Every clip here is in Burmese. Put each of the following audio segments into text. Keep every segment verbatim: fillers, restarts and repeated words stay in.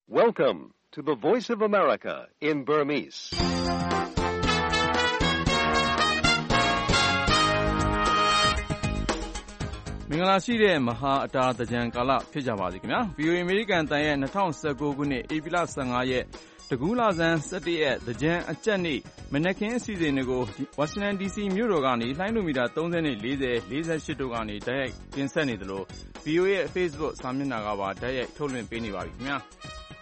Welcome to the Voice of America in Burmese. ။မင်္ဂလာရှိတဲ့မဟာအတာသင်္ကြန်ကာလဖြစ်ကြပါစေခင်ဗျာ။ ဗွီအိုအေ အမေရိကန်တန်ရဲ့၂၀၁၉ခုနှစ်ဧပြီလ၁၅ရက်တကူးလဆန်း၁၁ရက်သင်္ကြန်အကြတ်နေ့မနက်ခင်းအစီအစဉ်တွေကိုဝါရှင်တန်ဒီစီမြို့တော်ကနေလှိုင်းလိုမီတာ၃၀နဲ့၄၀ ၄၈တို့ကနေတိုက်ရိုက်တင်ဆက်နေသလို ဗွီအိုအေရဲ့ Facebook စာမျက်နှာကပါတိုက်ရိုက်ထုတ်လွှင့်ပေးနေပါပြီခင်ဗျာ။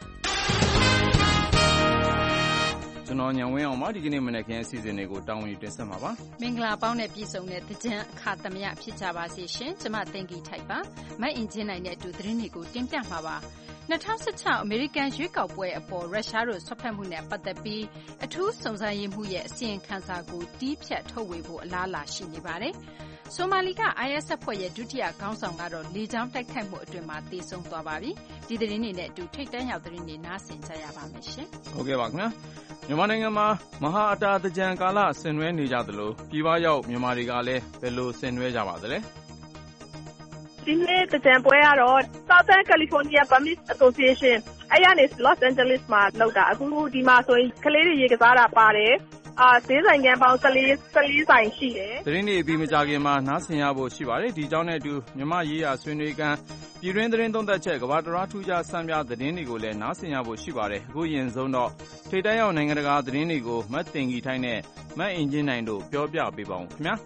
ကျွန်တော်ညံဝင်းအောင်ပါဒီကနေ့မနက်ခင်းအစီအစဉ်တွေကိုတာဝန်ယူတင်ဆက်မှာပါမင်္ဂလာပေါင်းနဲ့ပြည့်စုံတဲ့သင်္ကြန်အခါသမယဖြစ်ကြပါစေရှင်ကျွန်မသိင်္ဂီထိုက်ပါမတ်အင်ဂျင်နိုင်တဲ့အတူသတင်းတွေကိုတင်ပြမှာပါ၂၀၁၆အမေရိကန်ရွေးကောက်ပွဲအပေါ်ရုရှားတို့ဆွတ်ဖက်မှုနဲ့ပတ်သက်ပြီးအထူးစုံစမ်းရေးမှုရဲ့အစီရင်ခံစာကိုတီးဖြတ်ထုတ်ဝေဖို့အလားအလာရှိနေပါတယ်ဆိုမာလီက အိုင်အက်စ် အဖွဲ့ရဲ့ဒုတိယခေါင်းဆောင်ကတော့လေကြောင်းတိုက်ခိုက်မှုအတွင်းမှာသေဆုံးသွားပါပြီဒီသတင်းတွေနဲ့အတူထိတ်တန့်ရောက်သတင်းတွေနားဆင်ကြရပါမယ်ရှင်ဟုတ်ကဲ့ပါခင်ဗျာမြန်မာနိုင်ငံမှာမဟာအတာသင်္ကြန်ကာလဆင်နွှဲနေကြသလိုပြည်ပရောက်မြန်မာတွေကလည်းဘယ်လိုဆင်နွှဲကြပါသလဲဒီနေ့သင်္ကြန်ပွဲကတော့ Southern California Burmese Association အဲ့ရနေ Los Angeles မှာလုပ်တာအခုဒီမှာဆိုရင်ကလေးတွေရေကစားတာပါတယ်အာဈေးဆိုင်ကပေါင်း၁၄ ၁၄ဆိုင်ရှိတယ်သတင်းတွေပြီးမကြခင်မှာနားဆင်ရဖို့ရှိပါတယ်ဒီကြောင့်နဲ့အတူမြမရေးရာဆွေးနွေးကန်ပြည်တွင်းသတင်းသုံးသပ်ချက်ကဘာတရာထူးခြားစံပြသတင်းတွေကိုလည်းနားဆင်ရဖို့ရှိပါတယ်အခုရင်ဆုံးတော့ထိပ်တန်းရောက်နိုင်ငံတကာသတင်းတွေကိုမတ်တင်ကြီးထိုင်းနဲ့မတ်အင်ဂျင်နိုင်တို့ပြောပြပေးပါဦးခင်ဗျာ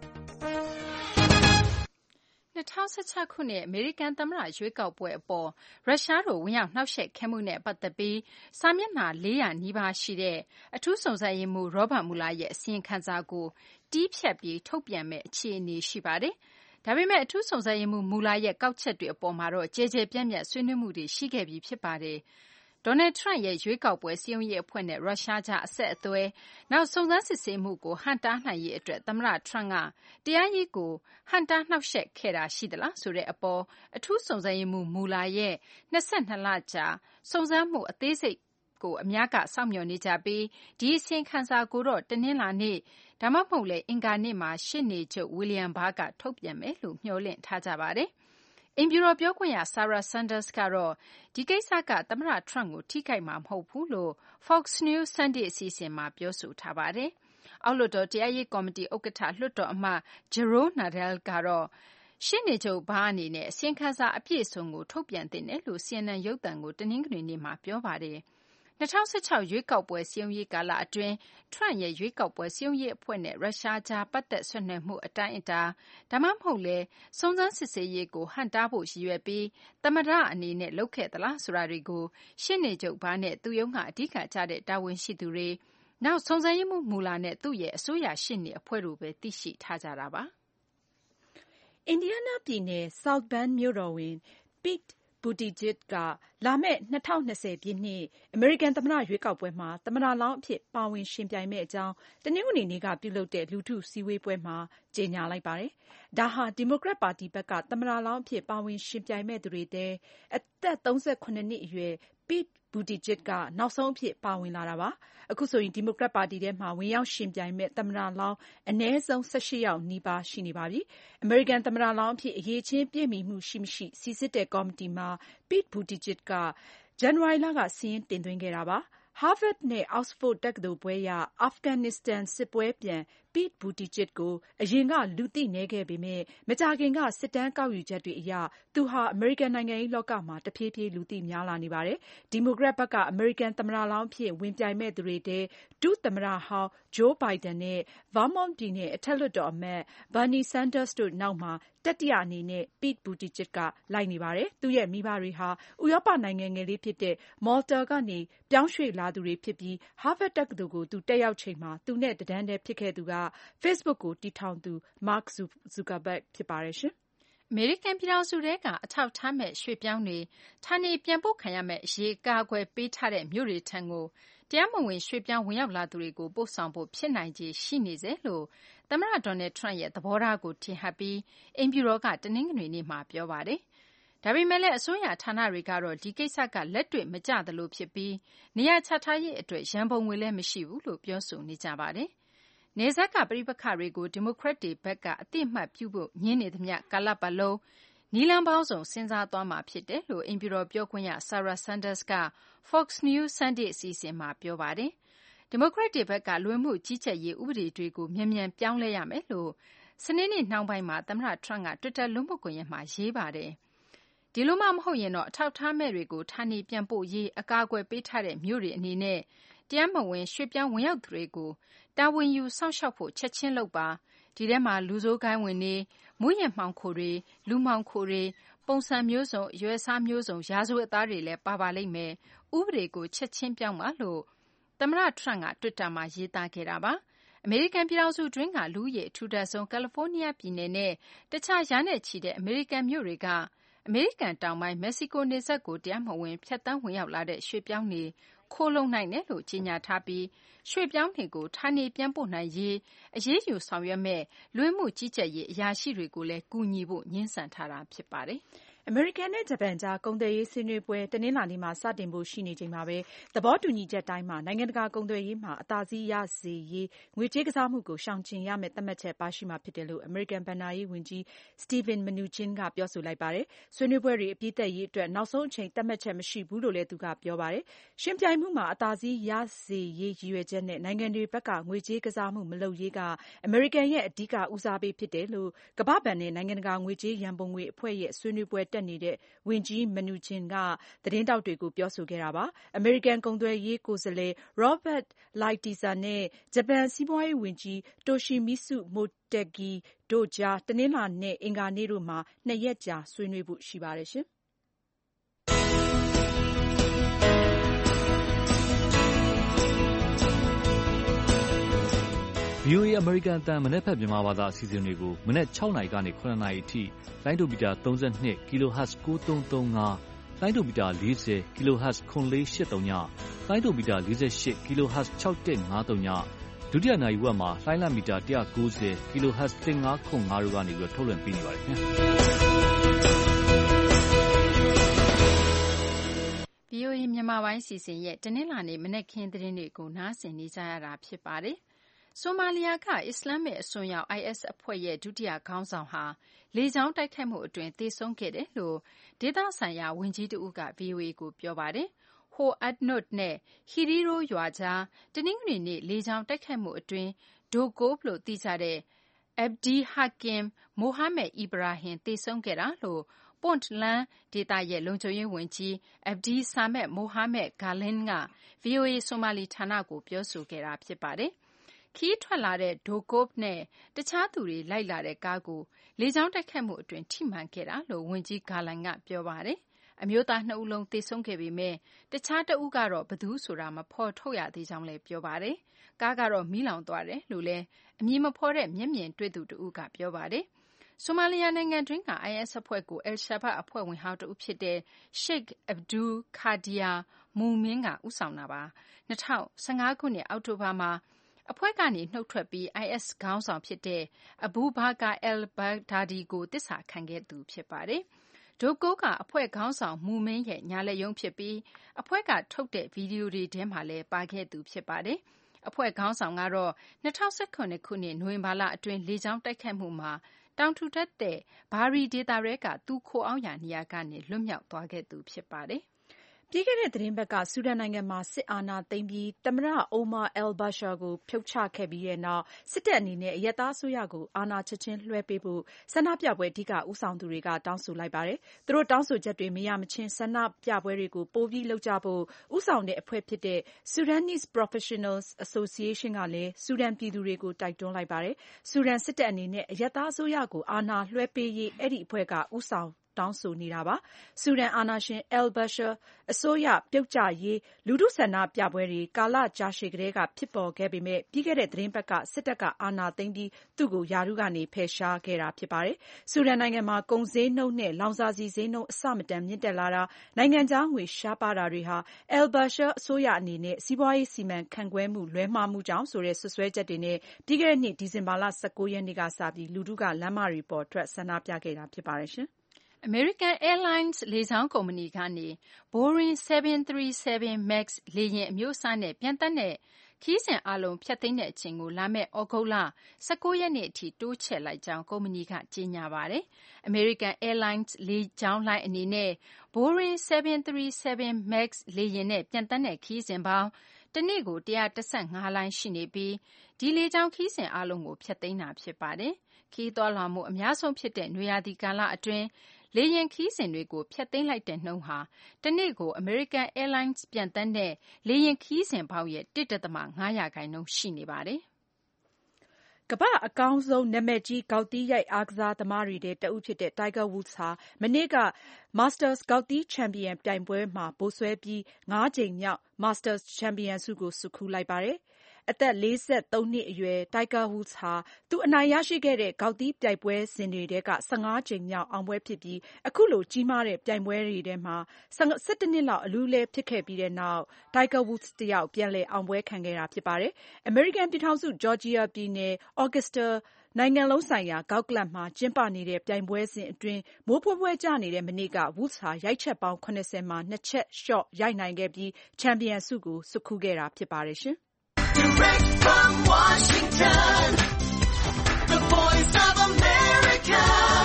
၂၀၁၆ခုနှစ်အမေရိကန်သမ္မတရွေးကောက်ပွဲအပေါ်ရုရှားတို့ဝင်ရောက်နှောက်ယှက်ခဲ့မှုနဲ့ပတ်သက်ပြီးစာမျက်နှာ၄၀၀နီးပါးရှိတဲ့အထူးစုံစမ်းရေးမှူးရောဘတ်မူလာရဲ့အစီရင်ခံစာကိုတီးဖြတ်ပြီးထုတ်ပြန်မယ့်အခြေအနေရှိပါတယ်။ဒါပေမဲ့အထူးစုံစမ်းရေးမှူးမူလာရဲ့ကောက်ချက်တွေအပေါ်မှာတော့ကျယ်ကျယ်ပြန့်ပြန့်ဆွေးနွေးမှုတွေရှိခဲ့ပြီးဖြစ်ပါတယ်။ဒေါ်နယ်ထရန့်ရဲ့ရွေးကောက်ပွဲစည်းရုံးရေးအဖွဲ့နဲ့ရုရှားကြားအဆက်အသွယ်နောက်စုံစမ်းစစ်ဆေးမှုကိုဟန့်တားနိုင်ရေးအတွက်သမ္မတထရန့်ကတရားရေးကိုဟန့်တားနှောက်ယှက်ခဲ့တာရှိသလားဆိုတဲ့အပေါ်အထူးစုံစမ်းရေးမှူးမူလာရဲ့၂၂လကြာစုံစမ်းမှုအသေးစိတ်ကိုအများကစောင့်မျှော်နေကြပြီးဒီအစီရင်ခံစာကိုတော့တနင်္လာနေ့ဒါမှမဟုတ်လေအင်္ဂါနေ့မှာရှေ့နေချုပ်ဝီလျံဘားကထုတ်ပြန်မယ်လို့မျှော်လင့်ထားကြပါတယ်။အိမ်ဖြူတော်ပြောခွင့်ရ Sarah Sanders ကတော့ဒီကိစ္စကသမ္မတထရန့်ကိုထိခိုက်မှာမဟုတ်ဘူးလို့ Fox News Sunday အစီအစဉ်မှာပြောဆိုထားပါတယ်။အောက်လွှတ်တော်တရားရေးကော်မတီဥက္ကဋ္ဌလွှတ်တော်အမတ် Jerrold Nadal ကတော့ရှေ့နေချုပ်ဘားအနေနဲ့အစီရင်ခံစာအပြည့်အစုံကိုထုတ်ပြန်သင့်တယ်လို့ စီအန်အန် ရုပ်သံကိုတနင်္ဂနွေနေ့မှာပြောပါတယ်။၂၀၁၆ရွေးကောက်ပွဲစည်းရုံးရေးကာလအတွင်းထရန့်ရဲ့ရွေးကောက်ပွဲစည်းရုံးရေးအဖွဲ့နဲ့ရုရှားကြားပတ်သက်ဆွေးနွေးမှုအတိုင်းအတာဒါမှမဟုတ်လဲစုံစမ်းစစ်ဆေးရေးကိုဟန့်တားဖို့ရည်ရွယ်ပြီးသမ္မတအနေနဲ့လုပ်ခဲ့သလားဆိုတာတွေကိုရှင်းနေချုပ်ဘားနဲ့သူရုံးကအဓိကကျတဲ့တာဝန်ရှိသူတွေနောက်စုံစမ်းရေးမှူးမူလာနဲ့သူ့ရဲ့အစိုးရရှင်းနေအဖွဲ့တို့ပဲသိရှိထားကြတာပါအင်ဒီယားနားပြည်နယ် South Bend မြို့တော်ဝန် Pete Buttigieg ကလာမယ့်၂၀၂၀ပြည့်နှစ်အမေရိကန်သမ္မတရွေးကောက်ပွဲမှာသမ္မတလောင်းအဖြစ်ပါဝင်ယှဉ်ပြိုင်မယ့်အကြောင်းတနင်္ဂနွေနေ့ကပြုလုပ်တဲ့လူထုစည်းဝေးပွဲမှာကြေညာလိုက်ပါတယ်။ဒါဟာဒီမိုကရက်ပါတီဘက်ကသမ္မတလောင်းအဖြစ်ပါဝင်ယှဉ်ပြိုင်မယ့်သူတွေထဲအသက်၃၇နှစ်အရွယ် Pete Buttigieg ကနောက်ဆုံးအဖြစ်ပါဝင်လာတာပါ။အခုဆိုရင်ဒီမိုကရက်ပါတီထဲမှာဝင်ရောက်ယှဉ်ပြိုင်မယ့်သမ္မတလောင်းအနည်းဆုံး၁၈ယောက်နီးပါးရှိနေပါပြီ။အမေရိကန်သမ္မတလောင်းအဖြစ်အရည်အချင်းပြည့်မီမှုရှိမရှိစိစစ်တဲ့ကော်မတီမှာ Pete Buttigieg ကဇန်နဝါရီလကစာရင်းတင်သွင်းခဲ့တာပါ။ Harvard နဲ့ Oxford တက္ကသိုလ်ဘွဲ့ရ အာဖဂန်နစ္စတန်စစ်ပွဲပြန် Pete Buttigieg ကိုအရင်ကလူသိနည်းခဲ့ပေမယ့်မကြာခင်ကစစ်တမ်းကောက်ယူချက်တွေအရသူဟာအမေရိကန်နိုင်ငံရေးလောကမှာတဖြည်းဖြည်းလူသိများလာနေပါတယ်။ဒီမိုကရက်ဘက်ကအမေရိကန်သမ္မတလောင်းအဖြစ်ဝင်ပြိုင်မယ့်သူတွေထဲဒုသမ္မတဟောင်း Joe Biden နဲ့ Vermont ပြည်နယ်အထက်လွှတ်တော်အမတ် Bernie Sanders တို့နောက်မှာတတိယအနေနဲ့ Pete Buttigieg ကလိုက်နေပါတယ်။သူရဲ့မိဘတွေဟာဥရောပနိုင်ငံငယ်လေးဖြစ်တဲ့ Malta ကနေပြောင်းရွှေ့လာသူတွေဖြစ်ပြီး Harvard တက္ကသိုလ်ကိုသူတက်ရောက်ချိန်မှာသူနဲ့တတန်းတည်းဖြစ်ခဲ့သူက Facebook ကိုတည်ထောင်သူ Mark Zuckerberg ဖြစ်ပါတယ်ရှင်။အမေရိကန်ပြည်ထောင်စုထဲကအထောက်အထားမဲ့ရွှေ့ပြောင်းတွေဌာနေပြန်ပို့ခံရမယ့်အရေးကာကွယ်ပေးထားတဲ့မြို့တွေထံကိုတရားမဝင်ရွှေ့ပြောင်းဝင်ရောက်လာသူတွေကိုပို့ဆောင်ဖို့ဖြစ်နိုင်ခြေရှိနေစေလို့သမ္မတဒေါ်နယ်ထရန့်ရဲ့သဘောထားကိုထင်ဟပ်ပြီးအိမ်ဖြူတော်ကတနင်္ဂနွေနေ့မှာပြောပါတယ်။ဒါပေမဲ့လည်းအစိုးရဌာနတွေကတော့ဒီကိစ္စကလက်တွေ့မကျသလိုဖြစ်ပြီးနေရာချထားရေးအတွက်ရန်ပုံငွေလည်းမရှိဘူးလို့ပြောဆိုနေကြပါတယ်။နယ်စပ်ကပဋိပက္ခတွေကိုဒီမိုကရက်တွေဘက်ကအသိအမှတ်ပြုဖို့ညှင်းနေသမျှကာလပတ်လုံးနီလန်ပေါင်းစုံစဉ်းစားသွားမှာဖြစ်တယ်လို့အိမ်ဖြူတော်ပြောခွင့်ရ Sarah Sanders က Fox News Sunday အစီအစဉ်မှာပြောပါတယ်။ဒီမိုကရက်တွေဘက်ကလူဝင်မှုကြီးကြပ်ရေးဥပဒေတွေကိုမြန်မြန်ပြောင်းလဲရမယ်လို့စနေနေ့နှောင်းပိုင်းမှာသမ္မတ Trump က Twitter လူမှုကွန်ရက်မှာရေးပါတယ်။ဒီလိုမှမဟုတ်ရင်တော့အထောက်အထားမဲ့တွေကိုဌာနေပြန်ပို့ရေးအကာအကွယ်ပေးထားတဲ့မြို့တွေအနေနဲ့တရားမဝင်ရွှေ့ပြောင်းဝင်ရောက်သူတွေကိုတာဝန်ယူစောင့်ရှောက်ဖို့ချက်ချင်းလုပ်ပါ။ဒီထဲမှာလူဆိုးဂိုင်းဝင်တွေမူးယစ်မှောင်ခိုတွေလူမှောင်ခိုတွေပုံစံမျိုးစုံအရွယ်အစားမျိုးစုံရာဇဝတ်သားတွေလည်းပါပါလိမ့်မယ်။ဥပဒေကိုချက်ချင်းပြောင်းပါလို့သမ္မတ Trump က Twitter မှာရေးသားခဲ့တာပါ။အမေရိကန်ပြည်ထောင်စုတွင်းကလူဦးရေအထူထပ်ဆုံးကယ်လီဖိုးနီးယားပြည်နယ်နဲ့တခြားရာနဲ့ချီတဲ့အမေရိကန်မြို့တွေကအမေရိကန်တောင်ပိုင်းမက္ကဆီကိုနယ်စပ်ကိုတရားမဝင်ဖြတ်သန်းဝင်ရောက်လာတဲ့ရွှေ့ပြောင်းတွေခိုလှုံနိုင်တယ်လို့ကြေညာထားပြီးရွှေ့ပြောင်းတွေကိုဌာနေပြန်ပို့နိုင်ရေးအရေးယူဆောင်ရွက်မဲ့လူဝင်မှုကြီးကြပ်ရေးအရာရှိတွေကိုလည်းကူညီဖို့ငြင်းဆန်ထားတာဖြစ်ပါတယ်။အမေရိကန်နဲ့ဂျပန်ကြားကုန်သွယ်ရေးဆွေးနွေးပွဲတနင်္လာနေ့မှာစတင်ဖို့ရှိနေချိန်မှာပဲသဘောတူညီချက်တိုင်းမှာနိုင်ငံတကာကုန်သွယ်ရေးမှာအသာစီးရစေရေးငွေကြေးကစားမှုကိုရှောင်ကျဉ်ရမယ့်သတ်မှတ်ချက်ပါရှိမှာဖြစ်တယ်လို့အမေရိကန်ဘဏ္ဍာရေးဝန်ကြီး Steven Mnuchin ကပြောဆိုလိုက်ပါတယ်။ဆွေးနွေးပွဲတွေအပြီးသတ်ရေးအတွက်နောက်ဆုံးအချိန်သတ်မှတ်ချက်မရှိဘူးလို့လည်းသူကပြောပါတယ်။ရှင်ပြိုင်မှုမှာအသာစီးရစေရေးရည်ရွယ်ချက်နဲ့နိုင်ငံတွေဘက်ကငွေကြေးကစားမှုမလုပ်ရေးကအမေရိကန်ရဲ့အဓိကဦးစားပေးဖြစ်တယ်လို့ကမ္ဘာ့ဘဏ်နဲ့နိုင်ငံတကာငွေကြေးရန်ပုံငွေအဖွဲ့ရဲ့ဆွေးနွေးပွဲတက်နေတဲ့ဝန်ကြီး Mnuchin ကသတင်းထောက်တွေကိုပြောဆိုခဲ့တာပါ။အမေရိကန်ကုန်သွယ်ရေးကိုယ်စားလှယ် Robert Lighthizer နဲ့ဂျပန်စီးပွားရေးဝန်ကြီး Toshimitsu Motegi တို့ကြားတနင်္လာနဲ့အင်္ဂါနေ့တို့မှာနှစ်ရက်ကြာဆွေးနွေးဖို့ရှိပါတယ်ရှင်။ဗွီအိုအေ အမေရိကန်အသံမနက်ဖြန်မြန်မာဘာသာအစီအစဉ်တွေကိုမနက်၆နာရီကနေ၇နာရီအထိလိုင်းဒိုမီတာ၃၂ kHz ကိုးသုံးသုံးငါးလိုင်းဒိုမီတာ၄၀ kHz ခုနှစ်လေးရှစ်သုံးညလိုင်းဒိုမီတာ၄၈ kHz ၆၁၅သုံးညဒုတိယနာရီဝက်မှာလိုင်းလမီတာ၁၉၀ kHz ၁၅ခု၅တို့ကနေပြီးထုတ်လွှင့်ပေးနေပါတယ်ခင်ဗျာ။ဗွီအိုအေမြန်မာပိုင်းစီစဉ်ရဲ့တနင်္လာနေ့မနက်ခင်းသတင်းတွေကိုနားဆင်နေကြရတာဖြစ်ပါတယ်။ဆိုမာလီယာကအစ္စလာမ္မစ်အစွန်းရောက် အိုင်အက်စ် အဖွဲ့ရဲ့ဒုတိယခေါင်းဆောင်ဟာလေကြောင်းတိုက်ခိုက်မှုအတွင်းသေဆုံးခဲ့တယ်လို့ဒေသဆိုင်ရာဝန်ကြီးတဦးက ဗွီအိုအေကိုပြောပါတယ်။ Hor Adnout နဲ့ Hiriiro ရွာကြားတနင်္ဂနွေနေ့လေကြောင်းတိုက်ခိုက်မှုအတွင်း Dogob လို့သိကြတဲ့ Abdi Hakim Mohamed Ibrahim သေဆုံးခဲ့တာလို့ Puntland ဒေသရဲ့လုံခြုံရေးဝန်ကြီး Abdi Samed Mohamed Galin က ဗွီအိုအေဆိုမာလီဌာနကိုပြောဆိုခဲ့တာဖြစ်ပါတယ်။ခရီးထွက်လာတဲ့ Dogob နဲ့တခြားသူတွေလိုက်လာတဲ့ကားကိုလေကြောင်းတိုက်ခိုက်မှုအတွင်းထိမှန်ခဲ့တာလို့ဝန်ကြီး Galin ကပြောပါတယ်။အမျိုးသားနှစ်ဦးလုံးသေဆုံးခဲ့ပေမယ့်တခြားတဦးကတော့ဘယ်သူဆိုတာမဖော်ထုတ်ရသေးကြောင်းလည်းပြောပါတယ်။ကားကတော့မီးလောင်သွားတယ်လို့လည်းအမည်မဖော်တဲ့မျက်မြင်တွေ့သူတဦးကပြောပါတယ်။ဆိုမာလီယာနိုင်ငံတွင်းက အိုင်အက်စ် အဖွဲ့ကိုအယ်ရှာဘတ်အဖွဲ့ဝင်ဟောင်းတဦးဖြစ်တဲ့ Sheikh Abdul Qadir Momin ကဦးဆောင်တာပါ။၂၀၁၅ခုနှစ်အောက်တိုဘာမှာအဖွဲ့ကနေနှုတ်ထွက်ပြီး အိုင်အက်စ် ခေါင်းဆောင်ဖြစ်တဲ့ Abu Bakr al-Baghdadi ကိုသစ္စာခံခဲ့သူဖြစ်ပါတယ်။ Dogob ကအဖွဲ့ခေါင်းဆောင် Momin ရဲ့ညာလက်ရုံးဖြစ်ပြီးအဖွဲ့ကထုတ်တဲ့ဗီဒီယိုတွေထဲမှာလည်းပါခဲ့သူဖြစ်ပါတယ်။အဖွဲ့ခေါင်းဆောင်ကတော့၂၀၁၇ခုနှစ်နိုဝင်ဘာလအတွင်းလေကြောင်းတိုက်ခိုက်မှုမှာတောင်ထူထပ်တဲ့ဘာရီဒေသထဲကသူခိုအောင်းရာနေရာကနေလွတ်မြောက်သွားခဲ့သူဖြစ်ပါတယ်။ပြီးခဲ့တဲ့သီတင်းပတ်ကဆူဒန်နိုင်ငံမှာစစ်အာဏာသိမ်းပြီးသမ္မတ Omar al-Bashir ကိုဖြုတ်ချခဲ့ပြီးတဲ့နောက်စစ်တပ်အနေနဲ့အရပ်သားအစိုးရကိုအာဏာချက်ချင်းလွှဲပေးဖို့ဆန္ဒပြပွဲအဓိကဦးဆောင်သူတွေကတောင်းဆိုလိုက်ပါတယ်။သူတို့တောင်းဆိုချက်တွေမရမချင်းဆန္ဒပြပွဲတွေကိုပိုပြီးလုပ်ကြဖို့ဦးဆောင်တဲ့အဖွဲ့ဖြစ်တဲ့ Sudanese Professionals Association ကလည်းဆူဒန်ပြည်သူတွေကိုတိုက်တွန်းလိုက်ပါတယ်။ဆူဒန်စစ်တပ်အနေနဲ့အရပ်သားအစိုးရကိုအာဏာလွှဲပေးရေးအဲဒီအဖွဲ့ကဦးဆောင်တောင်းဆိုနေတာပါ။ဆူဒန်အာဏာရှင် al-Bashir အစိုးရပြုတ်ကျရေးလူထုဆန္ဒပြပွဲတွေကာလကြာရှည်ကတည်းကဖြစ်ပေါ်ခဲ့ပေမယ့်ပြီးခဲ့တဲ့သီတင်းပတ်ကစစ်တပ်ကအာဏာသိမ်းပြီးသူ့ကိုရာထူးကနေဖယ်ရှားခဲ့တာဖြစ်ပါတယ်။ဆူဒန်နိုင်ငံမှာကုန်ဈေးနှုန်းနဲ့လောင်စာဆီဈေးနှုန်းအဆမတန်မြင့်တက်လာတာနိုင်ငံခြားငွေရှားပါးတာတွေဟာ al-Bashir အစိုးရအနေနဲ့စီးပွားရေးစီမံခန့်ခွဲမှုလွဲမှားမှုကြောင့်ဆိုတဲ့စွပ်စွဲချက်တွေနဲ့ပြီးခဲ့တဲ့နှစ်ဒီဇင်ဘာလ၁၉ရက်နေ့ကစပြီးလူထုကလမ်းမတွေပေါ်ထွက်ဆန္ဒပြခဲ့တာဖြစ်ပါတယ်ရှင်။ American Airlines လေကြောင်းကုမ္ပဏီကနေ Boeing 737 MAX လေယာဉ်အမျိုးအစားနဲ့ပျံသန်းတဲ့ခခရီးစဉ်အားလုံးဖျက်သိမ်းတဲ့အချိန်ကိုလာမယ့်ဩဂုတ်လ၁၉ရက်နေ့အထိတိုးချဲ့လိုက်ကြောင်းကုမ္ပဏီကကြေညာပါတယ်။ American Airlines လေကြောင်းလိုင်းအနေနဲ့ Boeing seven thirty-seven max လေယာဉ်နဲ့ပျံသန်းတဲ့ခရီးစဉ်ပေါင်းတနေ့ကိုone hundred fifteenလိုင်းရှိနေပြီးဒီလေကြောင်းခရီးစဉ်အားလုံးကိုဖျက်သိမ်းတာဖြစ်ပါတယ်။ခရီးသွားလာမှုအများဆုံးဖြစ်တဲ့နွေရာသီကာလအတွင်းလေယာဉ်ခရီးစဉ်တွေကိုဖျက်သိမ်းလိုက်တဲ့နှုန်းဟာတနေ့ကို American Airlines ပျံသန်းတဲ့လေယာဉ်ခရီးစဉ်ပေါင်းရဲ့one point fiveရာခိုင်နှုန်းရှိနေပါတယ်။ကမ္ဘာ့အကောင်းဆုံးနာမည်ကြီးဂေါက်သီးရိုက်အားကစားသမားတွေထဲတဦးဖြစ်တဲ့ Tiger Woods ဟာမနေ့က Masters ဂေါက်သီးချန်ပီယံပြိုင်ပွဲမှာဗိုလ်စွဲပြီးငါးကြိမ်မြောက် Masters ချန်ပီယံဆုကိုဆွတ်ခူးလိုက်ပါတယ်။အသက်၄၃နှစ်အရွယ် Tiger Woods ဟာသူအနိုင်ရရှိခဲ့တဲ့ဂေါက်သီးပြိုင်ပွဲစဉ်တွေထဲက၁၅ကြိမ်မြောက်အောင်ပွဲဖြစ်ပြီးအခုလိုကြီးမားတဲ့ပြိုင်ပွဲတွေထဲမှာ၁၁နှစ်လောက်အလူးအလဲဖြစ်ခဲ့ပြီးတဲ့နောက် Tiger Woods တယောက်ပြန်လည်အောင်ပွဲခံခဲ့တာဖြစ်ပါတယ်။ အမေရိကန်ပြည်ထောင်စု ဂျော်ဂျီယာပြည်နယ် Augusta နိုင်ငံလုံးဆိုင်ရာဂေါက်ကလပ်မှာကျင်းပနေတဲ့ပြိုင်ပွဲစဉ်အတွင်းမိုးဖွဲဖွဲကျနေတဲ့မနေ့က Woods ဟာရိုက်ချက်ပေါင်း၇၀မှာနှစ်ချက်လျှော့ရိုက်နိုင်ခဲ့ပြီးချန်ပီယံဆုကိုဆွတ်ခူးခဲ့တာဖြစ်ပါတယ်ရှင် Direct from Washington, the voice of America,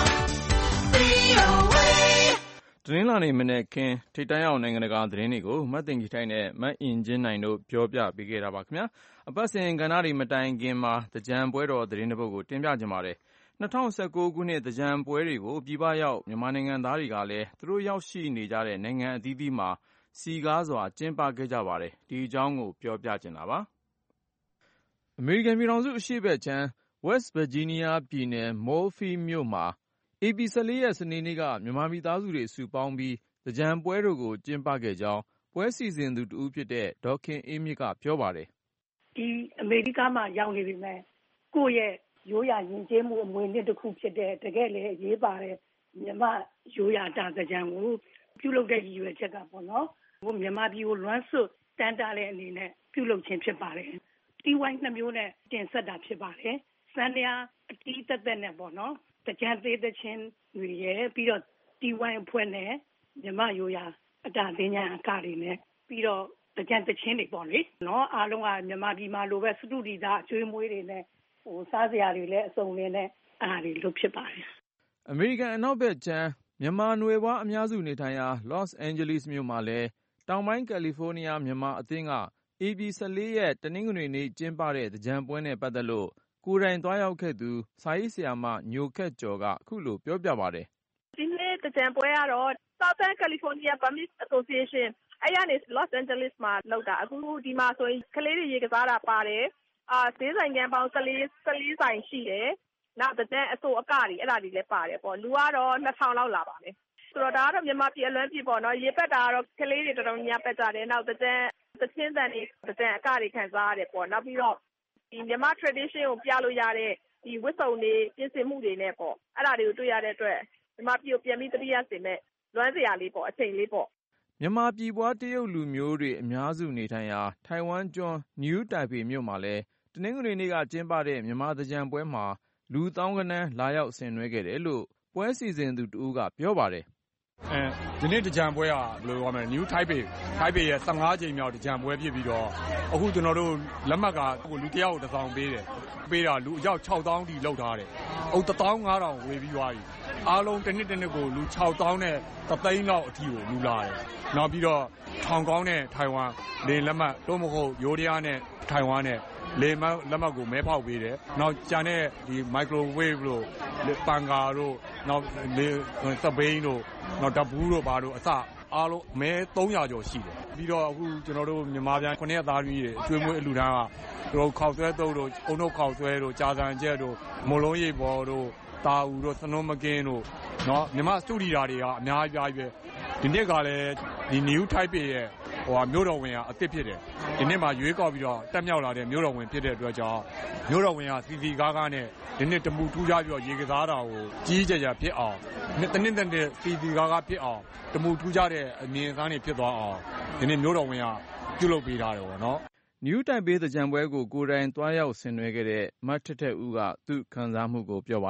V O A တင်းလာနေမနေ့ကင်းထိတိုင်းအောင်နိုင်ငံတကာသတင်းတွေကိုမတ်တင်ကြီးထိုင်နဲ့မတ်အင်ဂျင်နိုင်တို့ပြောပြပေးခဲ့တာပါခင်ဗျာအပတ်စဉ်ကဏ္ဍတွေမတိုင်ခင်မှာတကြံပွဲတော်သတင်းတစ်ပုဒ်ကိုတင်ပြကြပါမယ်၂၀၁၉ခုနှစ်တကြံပွဲတွေကိုပြည်ပရောက်မြန်မာနိုင်ငံသားတွေကလည်းသူတို့ရောက်ရှိနေကြတဲ့နိုင်ငံအသီးသီးမှာစီကားစွာကျင်းပခဲ့ကြပါတယ်ဒီအကြောင်းကိုပြောပြချင်တာပါအမေရိကန်ပြည်ထောင်စုအရှေ့ဘက်ခြမ်း West Virginia ပြည်နယ် Moorefield မြို့မှာဧပြီ၁၄ရက်စနေနေ့ကမြန်မာမိသားစုတွေစုပေါင်းပြီးသင်္ကြန်ပွဲတော်ကိုကျင်းပခဲ့ကြောင်းပွဲစီစဉ်သူတဦးဖြစ်တဲ့ဒေါ်ခင်အေးမြင့်ကပြောပါတယ်ဒီအမေရိကမှာရောက်နေပြီမဲ့ကိုယ့်ရဲ့ရိုးရာယဉ်ကျေးမှုအမွေအနှစ်တစ်ခုဖြစ်တဲ့တကယ်လည်းအရေးပါတဲ့မြန်မာရိုးရာတာသင်္ကြန်ကိုပြုလုပ်တဲ့ရည်ရွယ်ချက်ကပေါ့နော်ဟိုမြန်မာပြည်ကိုလွမ်းဆွတ်တန်းတားတဲ့အနေနဲ့ပြုလုပ်ခြင်းဖြစ်ပါတယ်တီဝိုင်းနှမျိုးနဲ့တင်ဆက်တာဖြစ်ပါတယ်စံတရားအတီးသက်သက်နဲ့ပေါ့နော်တကြံသေးတဲ့ချင်းတွေရဲ့ပြီးတော့တီဝိုင်းအဖွဲ့နဲ့မြမရိုးရာအတာသိညာအကတွေနဲ့ပြီးတော့တကြံတချင်းတွေပေါ့လေနော်အားလုံးကမြမပြည်မှာလိုပဲစတုဒီသားအကျွေးမွေးတွေနဲ့ဟိုစားစရာတွေလည်းအစုံလင်းနဲ့အားတွေလုပ်ဖြစ်ပါတယ်အမေရိကန်အနောက်ဘက်ခြမ်းမြန်မာနွယ်ဘွားအများစုနေထိုင်ရာ Los Angeles မြို့မှာလည်းတောင်ပိုင်းကယ်လီဖိုးနီးယားမြန်မာအသင်းကဧပြီ၁၄ရက်တနင်္ဂနွေနေ့ကျင်းပတဲ့သင်္ကြန်ပွဲနဲ့ပတ်သက်လို့ကိုယ်တိုင်သွားရောက်ခဲ့သူစာရေးဆရာမညိုခက်ကျော်ကအခုလိုပြောပြပါတယ်ဒီနေ့သင်္ကြန်ပွဲကတော့ Southern California Burmese Association အဲ့ရနေ Los Angeles မှာလုပ်တာအခုဒီမှာဆိုရင်ကလေးတွေရေကစားတာပါတယ်အာဈေးဆိုင်ကပေါင်း၁၄ဆိုင်ရှိတယ်နောက်သင်္ကြန်အစိုးအကတွေအဲ့ဒါတွေလည်းပါတယ်ပေါ့လူကတော့နှစ်ထောင်လောက်လာပါမယ်ဆိုတော့ဒါကတော့မြန်မာပြည်အလွမ်းပြည်ပေါ့နော်ရေပက်တာကတော့ကလေးတွေတော်တော်များပက်ကြတယ်နောက်သင်္ကြန်သချင်းတန်တွေသင်္ကြန်အကတွေခံစားရတယ်ပေါ့နောက်ပြီးတော့ဒီမြန်မာ tradition ကိုပြလို့ရတဲ့ဒီဝတ်စုံတွေပြင်ဆင်မှုတွေနဲ့ပေါ့အဲ့ဒါတွေကိုတွေ့ရတဲ့အတွက်မြန်မာပြည်ကိုပြန်ပြီးတတိယစင်မဲ့လွမ်းစရာလေးပေါ့အချိန်လေးပေါ့မြန်မာပြည်ပွားတရုတ်လူမျိုးတွေအများစုနေထိုင်ရာထိုင်ဝမ်ကျွန်းနယူးတိုင်ပေမြို့မှာလည်းတနင်္ဂနွေနေ့ကကျင်းပတဲ့မြန်မာသင်္ကြန်ပွဲမှာလူသောင်းကနန်းလာရောက်ဆင်နွှဲခဲ့တယ်လို့ပွဲစီစဉ်သူတဦးကပြောပါတယ်အဲဒီနေ့တကြံပွဲကဘယ်လိုပြောမလဲ New Taipei Taipei ရဲ့၁၅ကြိမ်မြောက်တကြံပွဲဖြစ်ပြီးတော့အခုကျွန်တော်တို့လက်မှတ်ကလူတယောက်တစ်ဆောင်ပေးတယ်ပေးတာလူအယောက်၆သောင်းတိလောက်ထားတယ်အုပ်တစ်သောင်းငါးထောင်ဝေပြီးသွားပြီအားလုံးတစ်နှစ်တစ်နှစ်ကိုလူ၆သောင်းနဲ့တစ်သိန်းလောက်အထိကိုလူလာတယ်နောက်ပြီးတော့ထောင်ကောင်းနဲ့ထိုင်ဝမ်လေလက်မှတ်တော့မဟုတ်ရိုးတရားနဲ့ထိုင်ဝမ်နဲ့လေမလက်မှတ်ကိုမဲဖောက်ပေးတယ်နောက်ကျန်တဲ့ဒီ microwave လို့ပန်ကာတို့နောက်လေသပိန်းတို့နောက်တဘူးတို့ဘာတို့အစအားလုံးမဲ၃ရာကျော်ရှိတယ်ပြီးတော့အခုကျွန်တော်တို့မြန်မာပြန်ခုနှစ်သားကြီးတွေအကျွေးမွေးအလူတန်းကတို့ခေါက်ဆွဲတုပ်တို့အုံတို့ခေါက်ဆွဲတို့ကြာစံကျက်တို့မလုံးရိပ်ပေါ်တို့တာအူတို့စနုံးမကင်းတို့နော်မြန်မာစတူဒီယာတွေကအများကြီးပြားကြီးပဲဒီနှစ်ကလည်းဒီ New Taipei ရဲ့ဟိုမြို့တော်ဝင်ကအသစ်ဖြစ်တယ်ဒီနှစ်မှာရွေးကောက်ပြီးတော့တက်မြောက်လာတဲ့မြို့တော်ဝင်ဖြစ်တဲ့အတွက်ကြောင့်မြို့တော်ဝင်ကစီစီကားကားနဲ့ဒီနှစ်တမူထူးခြားပြီးတော့ရေကစားတာကိုကြီးကြကြဖြစ်အောင်နှစ်တနစ်တည်းစီစီကားကားဖြစ်အောင်တမူထူးခြားတဲ့အမြင်အစားတွေဖြစ်သွားအောင်ဒီနေ့မြို့တော်ဝင်ကပြုလုပ်ပေးထားတယ်ပေါ့နော် New Taipei သင်္ကြန်ပွဲကိုကိုယ်တိုင်သွားရောက်ဆင်နွှဲခဲ့တဲ့မတ်ထက်ထက်ဦးကသူ့ခံစားမှုကိုပြောပါတယ်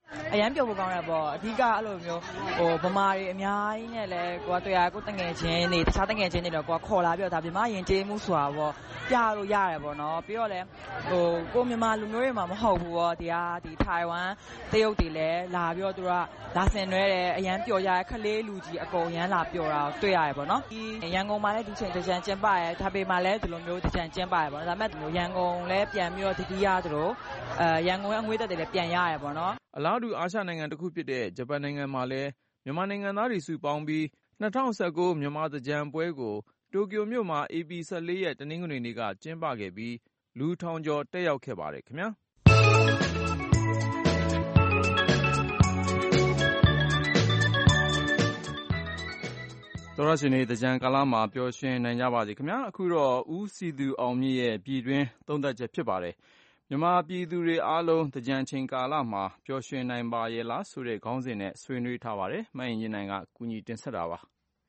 အရန်ပျော်ဖို့ကောင်းတယ်ပေါ့အဓိကအဲ့လိုမျိုးဟိုဗမာတွေအများကြီးနဲ့လဲကိုကတွေ့ရကိုတငယ်ချင်းတွေတခြားတငယ်ချင်းတွေတော့ကိုကခေါ်လာပြီးတော့ဒါမြန်မာယဉ်ကျေးမှုဆိုတာပေါ့ပြလို့ရတယ်ပေါ့နော်ပြီးတော့လဲဟိုကိုမြန်မာလူမျိုးတွေမှာမဟုတ်ဘူးပေါ့ဒီကဒီထိုင်ဝမ်တရုတ်တွေလဲလာပြီးတော့သူကလာဆင်နွဲတယ်အရန်ပျော်ကြရခလေးလူကြီးအကုန်ရန်လာပျော်တာတွေ့ရတယ်ပေါ့နော်ဒီရန်ကုန်မှာလဲဒီချိန်တကြံကျင်းပရဲဒါပေမဲ့လဲဒီလိုမျိုးတကြံကျင်းပရဲပေါ့နော်ဒါပေမဲ့ရန်ကုန်လဲပြန်ပြီးတော့တတိယသူတို့အဲရန်ကုန်ရဲ့အငွေးသက်တွေလဲပြန်ရရဲပေါ့နော်အလားတူအာရှနိုင်ငံတစ်ခုဖြစ်တဲ့ဂျပန်နိုင်ငံမှာလည်းမြန်မာနိုင်ငံသားတွေစုပေါင်းပြီး၂၀၁၉မြန်မာသင်္ကြန်ပွဲကိုတိုကျိုမြို့မှာဧပြီ၁၄ရက်တနင်္ဂနွေနေ့ကကျင်းပခဲ့ပြီးလူထောင်ကျော်တက်ရောက်ခဲ့ပါတယ်ခင်ဗျာသောရရှင်တွေသင်္ကြန်ကာလမှာပျော်ရွှင်နိုင်ကြပါစေခင်ဗျာအခုတော့ဦးစီသူအောင်မြင့်ရဲ့ပြည်တွင်းသုံးသပ်ချက်ဖြစ်ပါတယ်မြန်မာပြည်သူတွေအားလုံးသင်္ကြန်ချိန်ကာလမှာပျော်ရွှင်နိုင်ပါရဲ့လားဆိုတဲ့ခေါင်းစဉ်နဲ့ဆွေးနွေးထားပါတယ်။မအင်ကြင်းနိုင်ကကူညီတင်ဆက်တာပါ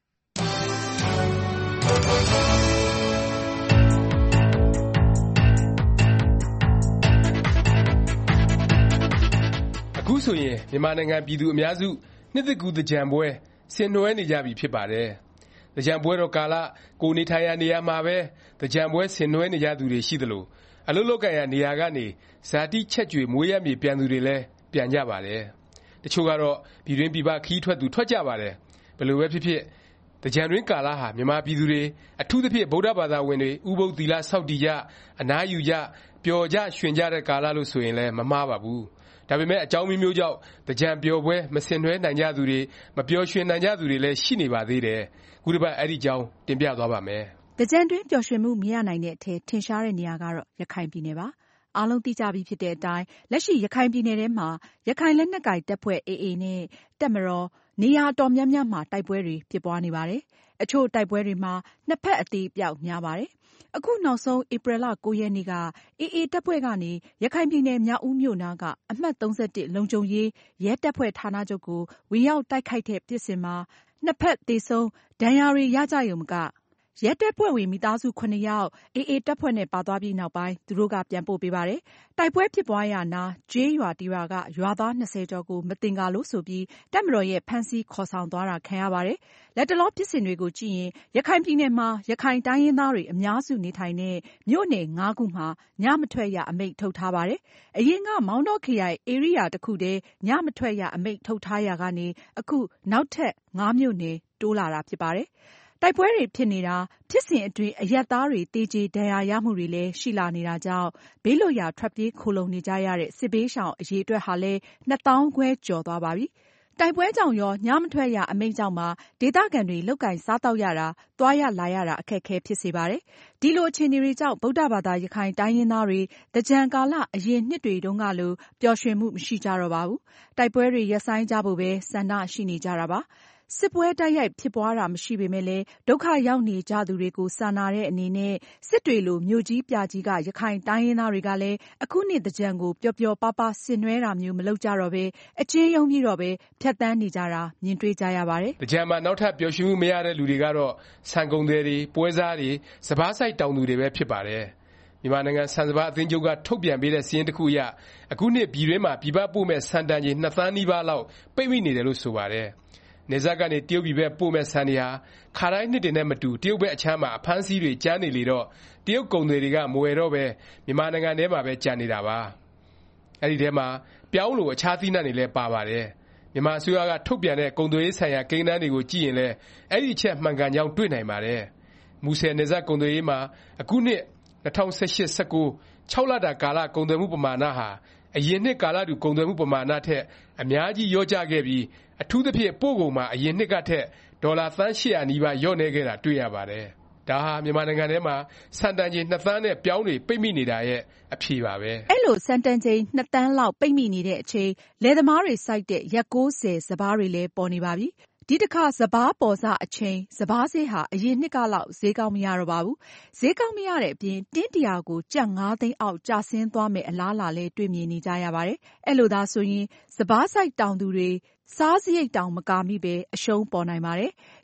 ။အခုဆိုရင်မြန်မာနိုင်ငံပြည်သူအများစုနှစ်သစ်ကူးသင်္ကြန်ပွဲဆင်နွှဲနေကြပြီဖြစ်ပါတယ်။သင်္ကြန်ပွဲတော်ကာလကိုနေထိုင်ရာနေရာမှာပဲသင်္ကြန်ပွဲဆင်နွှဲနေကြသူတွေရှိသလိုအလုပ်လုပ်ကိုင်ရာနေရာကနေဇာတိချက်ကြွေမွေးရမြေပြန်သူတွေလည်းပြန်ကြပါတယ်။တချို့ကတော့ပြည်တွင်းပြည်ပခီးထွက်သူထွက်ကြပါတယ်။ဘယ်လိုပဲဖြစ်ဖြစ်သင်္ကြန်တွင်းကာလဟာမြန်မာပြည်သူတွေအထူးသဖြင့်ဗုဒ္ဓဘာသာဝင်တွေဥပုသ်သီလဆောက်တည်ကြအနားယူကြပျော်ကြရွှင်ကြတဲ့ကာလလို့ဆိုရင်လည်းမမှားပါဘူး။ဒါပေမဲ့အကြောင်းမျိုးမျိုးကြောင့်သင်္ကြန်ပျော်ပွဲမဆင်နွှဲနိုင်ကြသူတွေမပျော်ရွှင်နိုင်ကြသူတွေလည်းရှိနေပါသေးတယ်။ခုတစ်ပတ်အဲ့ဒီအကြောင်းတင်ပြသွားပါမယ်။သင်္ကြန်တွင်းပျော်ရွှင်မှုမရနိုင်တဲ့အထက်ထင်ရှားတဲ့နေရာကတော့ရခိုင်ပြည်နယ်ပါ။အားလုံးသိကြပြီးဖြစ်တဲ့အတိုင်းလက်ရှိရခိုင်ပြည်နယ်ထဲမှာရခိုင်လက်နက်ကိုင်တပ်ဖွဲ့ အေအေ နဲ့တပ်မတော်နေရာတော်များများမှာတိုက်ပွဲတွေဖြစ်ပွားနေပါတယ်။အချို့တိုက်ပွဲတွေမှာနှစ်ဖက်အသေးအပြောက်များပါတယ်။အခုနောက်ဆုံးဧပြီလ၉ရက်နေ့ကအေအေတပ်ဖွဲ့ကနေရခိုင်ပြည်နယ်မြောက်ဦးမြို့နားကအမှတ်၃၁လုံခြုံရေးရဲတပ်ဖွဲ့ဌာနချုပ်ကိုဝင်ရောက်တိုက်ခိုက်တဲ့ဖြစ်စဉ်မှာနှစ်ဖက်သေဆုံးဒဏ်ရာတွေရကြရုံမကရဲတပ်ဖွဲ့ဝင်မိသားစုခုနှစ်ယောက်အေအေတပ်ဖွဲ့နဲ့ပါသွားပြီးနောက်ပိုင်းသူတို့ကပြန်ပို့ပေးပါတယ်။တိုက်ပွဲဖြစ်ပွားရာနာကျေးရွာတရွာကရွာသားနှစ်ဆယ်ကျော်ကိုမသင်္ကာလို့ဆိုပြီးတပ်မတော်ရဲ့ဖမ်းဆီးခေါ်ဆောင်သွားတာခံရပါတယ်။လက်တလောဖြစ်စဉ်တွေကိုကြည့်ရင်ရခိုင်ပြည်နယ်မှာရခိုင်တိုင်းရင်းသားတွေအများစုနေထိုင်တဲ့မြို့နယ်ငါးခုမှာညမထွက်ရအမိန့်ထုတ်ထားပါတယ်။အရင်ကမောင်တောခရိုင်ဧရိယာတစ်ခုတည်းညမထွက်ရအမိန့်ထုတ်ထားရာကနေအခုနောက်ထပ်ငါးမြို့နယ်တိုးလာတာဖြစ်ပါတယ်။တိုက်ပွဲတွေဖြစ်နေတာဖြစ်စဉ်အတွင်းအရပ်သားတွေသေကြေဒဏ်ရာရမှုတွေလည်းရှိလာနေတာကြောင့်ဘေးလွတ်ရာထွက်ပြေးခိုလှုံနေကြရတဲ့စစ်ဘေးရှောင်အရေအတွက်ဟာလည်းနှစ်သောင်းခွဲကျော်သွားပါပြီ။တိုက်ပွဲကြောင့်ရောညမထွက်ရအမိန့်ကြောင့်ပါဒေသခံတွေလုပ်ကိုင်စားတောက်ရတာသွားရလာရတာအခက်အခဲဖြစ်စေပါတယ်။ဒီလိုအခြေအနေတွေကြောင့်ဗုဒ္ဓဘာသာရခိုင်တိုင်းရင်းသားတွေသင်္ကြန်ကာလအရင်နှစ်တွေတုန်းကလိုပျော်ရွှင်မှုမရှိကြတော့ပါဘူး။တိုက်ပွဲတွေရပ်ဆိုင်းကြဖို့ပဲဆန္ဒရှိနေကြတာပါ။စစ်ပွဲတိုက်ရိုက်ဖြစ်ပွားတာမရှိပေမဲ့လည်းဒုက္ခရောက်နေကြသူတွေကိုစာနာတဲ့အနေနဲ့စစ်တွေလိုမြို့ကြီးပြကြီးကရခိုင်တိုင်းရင်းသားတွေကလည်းအခုနှစ်သင်္ကြန်ကိုပျော်ပျော်ပါးပါးဆင်နွှဲတာမျိုးမလုပ်ကြတော့ပဲအချင်းယုံပြီးတော့ပဲဖြတ်တန်းနေကြတာမြင်တွေ့ကြရပါတယ်။သင်္ကြန်မှာနောက်ထပ်ပျော်ရွှင်မှုမရတဲ့လူတွေကတော့ဆန်ကုန်သည်တွေပွဲစားတွေစပားဆိုင်တောင်သူတွေပဲဖြစ်ပါတယ်။မြန်မာနိုင်ငံဆန်စပါးအသင်းချုပ်ကထုတ်ပြန်ပေးတဲ့စာရင်းတစ်ခုအရအခုနှစ်ပြည်တွင်းမှာပြည်ပပို့မဲ့ဆန်တန်ကြီးနှစ်သန်းနီးပါးလောက်ပိတ်မိနေတယ်လို့ဆိုပါတယ်။နယ်စပ်ကနေတရုတ်ပြည်ဘက်ပို့မဲ့ဆန်တွေဟာခါတိုင်းနှစ်တွေနဲ့မတူတရုတ်ဘက်အခြမ်းမှာအဖမ်းဆီးတွေကြားနေလေတော့တရုတ်ကုန်တွေတွေကမဝယ်တော့ပဲမြန်မာနိုင်ငံထဲမှာပဲကြာနေတာပါအဲ့ဒီထဲမှာပြောင်းလို့အခြားသီးနှံတွေလည်းပါပါတယ်မြန်မာအစိုးရကထုတ်ပြန်တဲ့ကုန်သွယ်ရေးဆိုင်ရာကိန်းဂဏန်းတွေကိုကြည့်ရင်လည်းအဲ့ဒီအချက်မှန်ကန်ကြောင်းတွေ့နိုင်ပါတယ်မူဆယ်နယ်စပ်ကုန်သွယ်ရေးမှာအခုနှစ်၂၀၁၈ ၁၉ ခြောက်လတာကာလကုန်သွယ်မှုပမာဏဟာအရင်နှစ်ကာလတူကုန်သွယ်မှုပမာဏထက်အများကြီးလျော့ကျခဲ့ပြီးအထူးသဖြင့်ပို့ကုန်မှာအရင်နှစ်ကထက်ဒေါ်လာသန်း၈ရာနီးပါးလျော့နေခဲ့တာတွေ့ရပါတယ်။ဒါဟာမြန်မာနိုင်ငံထဲမှာဆန်တန်ချိန်နှစ်သန်းနဲ့ပြောင်းတွေပိတ်မိနေတာရဲ့အဖြေပါပဲ။အဲ့လိုဆန်တန်ချိန်နှစ်သန်းလောက်ပိတ်မိနေတဲ့အချိန်လယ်သမားတွေစိုက်တဲ့ရက်ကိုးဆယ်စပါးတွေလည်းပေါ်နေပါပြီ။ဒီတစ်ခါစပါးပေါ်စအချိန်စပါးဈေးဟာအရင်နှစ်ကလောက်ဈေးကောင်းမရတော့ပါဘူး။ဈေးကောင်းမရတဲ့အပြင်တင်းတရာကိုကျပ်ငါးသိန်းအောက်ကျဆင်းသွားမယ်အလားလာလဲတွေ့မြင်နေကြရပါတယ်။အဲ့လိုသာဆိုရင်စပါးစိုက်တောင်သူတွေစားစရိတ်တောင်မကာမိပဲအရှုံးပေါ်နိုင်ပါတယ်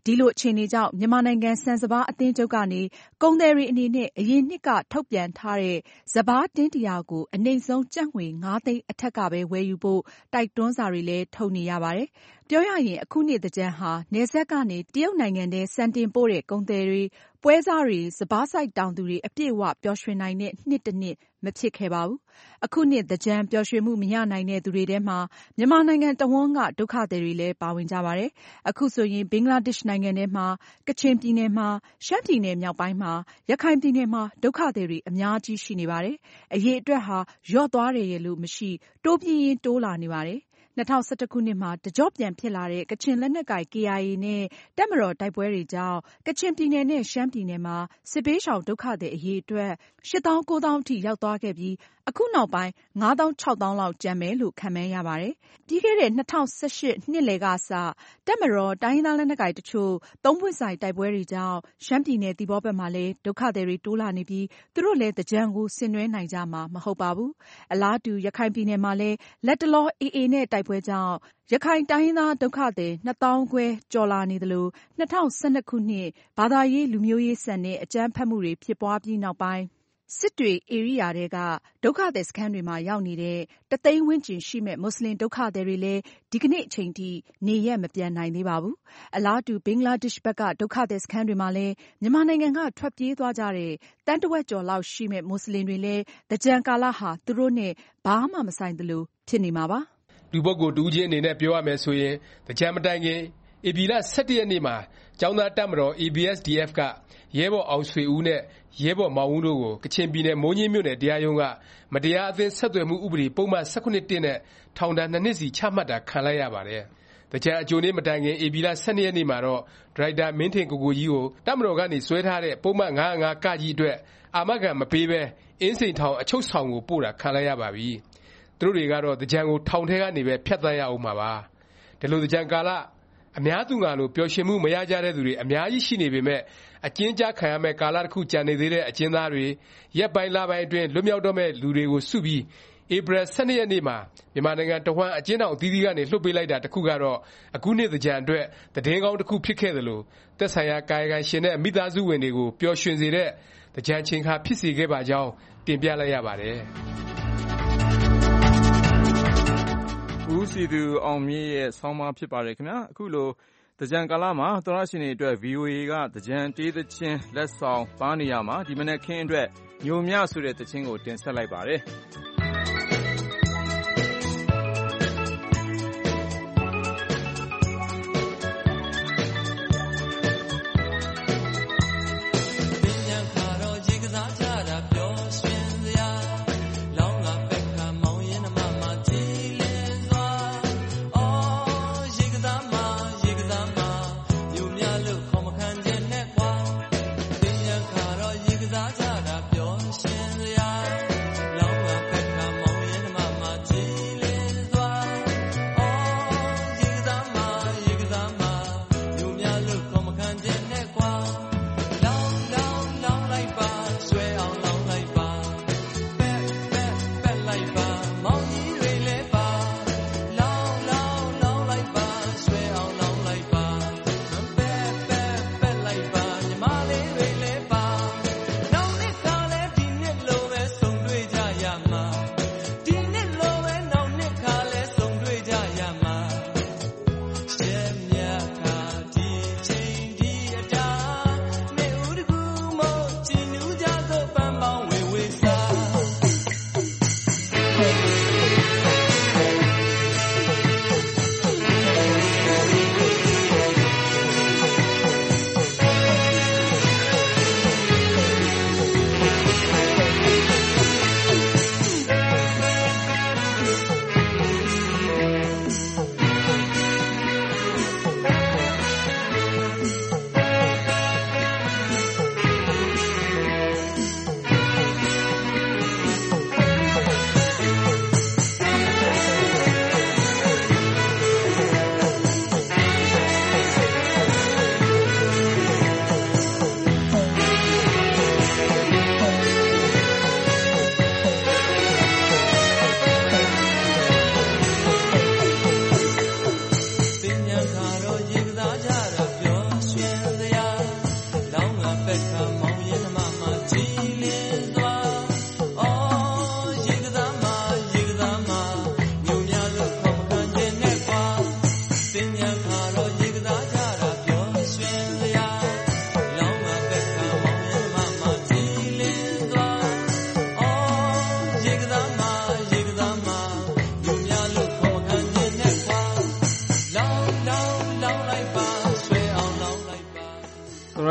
ဒီလိုအခြေအနေကြောင့်မြန်မာနိုင်ငံဆန်စပါးအသင်းချုပ်ကနေကုန်သည်တွေအနေနဲ့အရင်နှစ်ကထုတ်ပြန်ထားတဲ့စပါးတင်းတရာကိုအနိမ့်ဆုံးကျပ်ငွေငါးသိန်းအထက်ကပဲဝယ်ယူဖို့တိုက်တွန်းစာတွေလည်းထုတ်နေရပါတယ်။ပြောရရင်အခုနှစ်သင်္ကြန်ဟာနယ်စပ်ကနေတရုတ်နိုင်ငံထဲဆန်တင်ပို့တဲ့ကုန်သည်တွေပွဲစားတွေစပါးစိုက်တောင်သူတွေအပြည့်အဝပျော်ရွှင်နိုင်တဲ့နှစ်တစ်နှစ်မဖြစ်ခဲ့ပါဘူး။အခုနှစ်သင်္ကြန်ပျော်ရွှင်မှုမရနိုင်တဲ့သူတွေထဲမှာမြန်မာနိုင်ငံတဝန်းကဒုက္ခသည်တွေလည်းပါဝင်ကြပါတယ်။အခုဆိုရင်ဘင်္ဂလားဒေ့ရှ်နိုင်ငံထဲမှာကချင်ပြည်နယ်မှာရှမ်းပြည်နယ်မြောက်ပိုင်းမှာရခိုင်ပြည်နယ်မှာဒုက္ခသည်တွေအများကြီးရှိနေပါတယ်။အရေးအတွက်ဟာလျော့သွားတယ်ရလို့မရှိတိုးပြင်းရင်တိုးလာနေပါတယ်။၂၀၁၁ခုနှစ်မှာတကြော့ပြန်ဖြစ်လာတဲ့ကချင်လက်နက်ကိုင် ကေအိုင်အေ နဲ့တပ်မတော်တိုက်ပွဲတွေကြောင့်ကချင်ပြည်နယ်နဲ့ရှမ်းပြည်နယ်မှာစစ်ဘေးရှောင်ဒုက္ခသည်အရေအတွက်ရှစ်သောင်းကိုးသောင်းအထိရောက်သွားခဲ့ပြီးအခုနောက်ပိုင်းငါးသောင်းခြောက်သောင်းလောက်ကျန်မယ်လို့ခန့်မှန်းရပါတယ်။ပြီးခဲ့တဲ့၂၀၁၈နှစ်လယ်ကစတပ်မတော်တိုင်းရင်းသားလက်နက်ကိုင်တချို့သုံးပွင့်ဆိုင်တိုက်ပွဲတွေကြောင့်ရှမ်းပြည်နယ်သီပေါဘက်မှာလည်းဒုက္ခသည်တွေတိုးလာနေပြီးသူတို့လည်းသင်္ကြန်ကိုဆင်နွှဲနိုင်ကြမှာမဟုတ်ပါဘူး။အလားတူရခိုင်ပြည်နယ်မှာလည်းလက်တလောအေအေနဲ့တိုက်ပွဲကြောင့်ရခိုင်တိုင်းရင်းသားဒုက္ခသည်နှစ်သောင်းခွဲကျော်လာနေသလို၂၀၁၂ခုနှစ်ဘာသာရေးလူမျိုးရေးဆန်တဲ့အကြမ်းဖက်မှုတွေဖြစ်ပွားပြီးနောက်ပိုင်းစစ်တွေဧရိယာထဲကဒုက္ခသည်စခန်းတွေမှာရောက်နေတဲ့တသိန်းဝန်းကျင်ရှိမဲ့မွတ်စလင်ဒုက္ခသည်တွေလည်းဒီကနေ့အချိန်ထိနေရပ်မပြန်နိုင်သေးပါဘူး။အလားတူဘင်္ဂလားဒေ့ရှ်ဘက်ကဒုက္ခသည်စခန်းတွေမှာလည်းမြန်မာနိုင်ငံကထွက်ပြေးသွားကြတဲ့တန်းတဝက်ကျော်လောက်ရှိမဲ့မွတ်စလင်တွေလည်းသင်္ကြန်ကာလဟာသူတို့နဲ့ဘာမှမဆိုင်သလိုဖြစ်နေမှာပါ။လူပုဂ္ဂိုလ်တဦးချင်းအနေနဲ့ပြောရမယ်ဆိုရင်သင်္ကြန်မတိုင်ခင်ဧပြီလ၁၁ရက်နေ့မှာကျောင်းသားတပ်မတော် အေ ဘီ အက်စ် ဒီ အက်ဖ် ကရဲဘော်အောင်ဆွေဦးနဲ့ရဲဘော်မောင်ဦးတို့ကိုကချင်ပြည်နယ်မိုးညှင်းမြို့နယ်တရားရုံးကမတရားအသင်းဆက်သွယ်မှုဥပဒေပုဒ်မ၁၇ နဲ့ထောင်ဒဏ်နှစ်နှစ်စီချမှတ်တာခံလိုက်ရပါတယ်။သင်္ကြန်အကြိုနေ့မတိုင်ခင်ဧပြီလ၁၂ရက်နေ့မှာတော့ဒါရိုက်တာမင်းထင်ကိုကိုကြီးကိုတပ်မတော်ကနေဆွဲထားတဲ့ပုဒ်မ၅၀၅ကအတွက်အာမခံမပေးဘဲအင်းစိန်ထောင်အချုပ်ဆောင်ကိုပို့တာခံလိုက်ရပါပြီ။သူတို့တွေကတော့သင်္ကြန်ကိုထောင်ထဲကနေပဲဖြတ်သန်းရအောင်မှာပါ။ဒီလိုသင်္ကြန်ကာလအများသူငါလိုပျော်ရွှင်မှုမရကြတဲ့သူတွေအများကြီးရှိနေပေမဲ့အကျဉ်းကျခံရမယ့်ကာလတစ်ခုကျန်နေသေးတဲ့အကျဉ်းသားတွေရက်ပိုင်းလပိုင်းအတွင်းလွတ်မြောက်တော့မဲ့လူတွေကိုစုပြီးဧပြီ၁၂ရက်နေ့မှာမြန်မာနိုင်ငံတဝှမ်းအကျဉ်းထောင်အသီးသီးကနေလွှတ်ပေးလိုက်တာတစ်ခုကတော့အခုနှစ်သင်္ကြန်အတွက်သတင်းကောင်းတစ်ခုဖြစ်ခဲ့သလိုသက်ဆိုင်ရာကာယကံရှင်တဲ့မိသားစုဝင်တွေကိုပျော်ရွှင်စေတဲ့သင်္ကြန်ချိန်ခါဖြစ်စေခဲ့ပါကြောင်းတင်ပြလိုက်ရပါတယ်။ဦးစီသူအောင်မြင့်ရဲ့ဆောင်းပါးဖြစ်ပါတယ်ခင်ဗျာ။အခုလိုသင်္ကြန်ကာလမှာသောရရှင်တွေအတွက် ဗီအိုအေကသင်္ကြန်တေးသချင်းလက်ဆောင်ပါနေရမှာဒီမနက်ခင်းအတွက်ညိုမြဆိုတဲ့သချင်းကိုတင်ဆက်လိုက်ပါတယ်။လောင်းက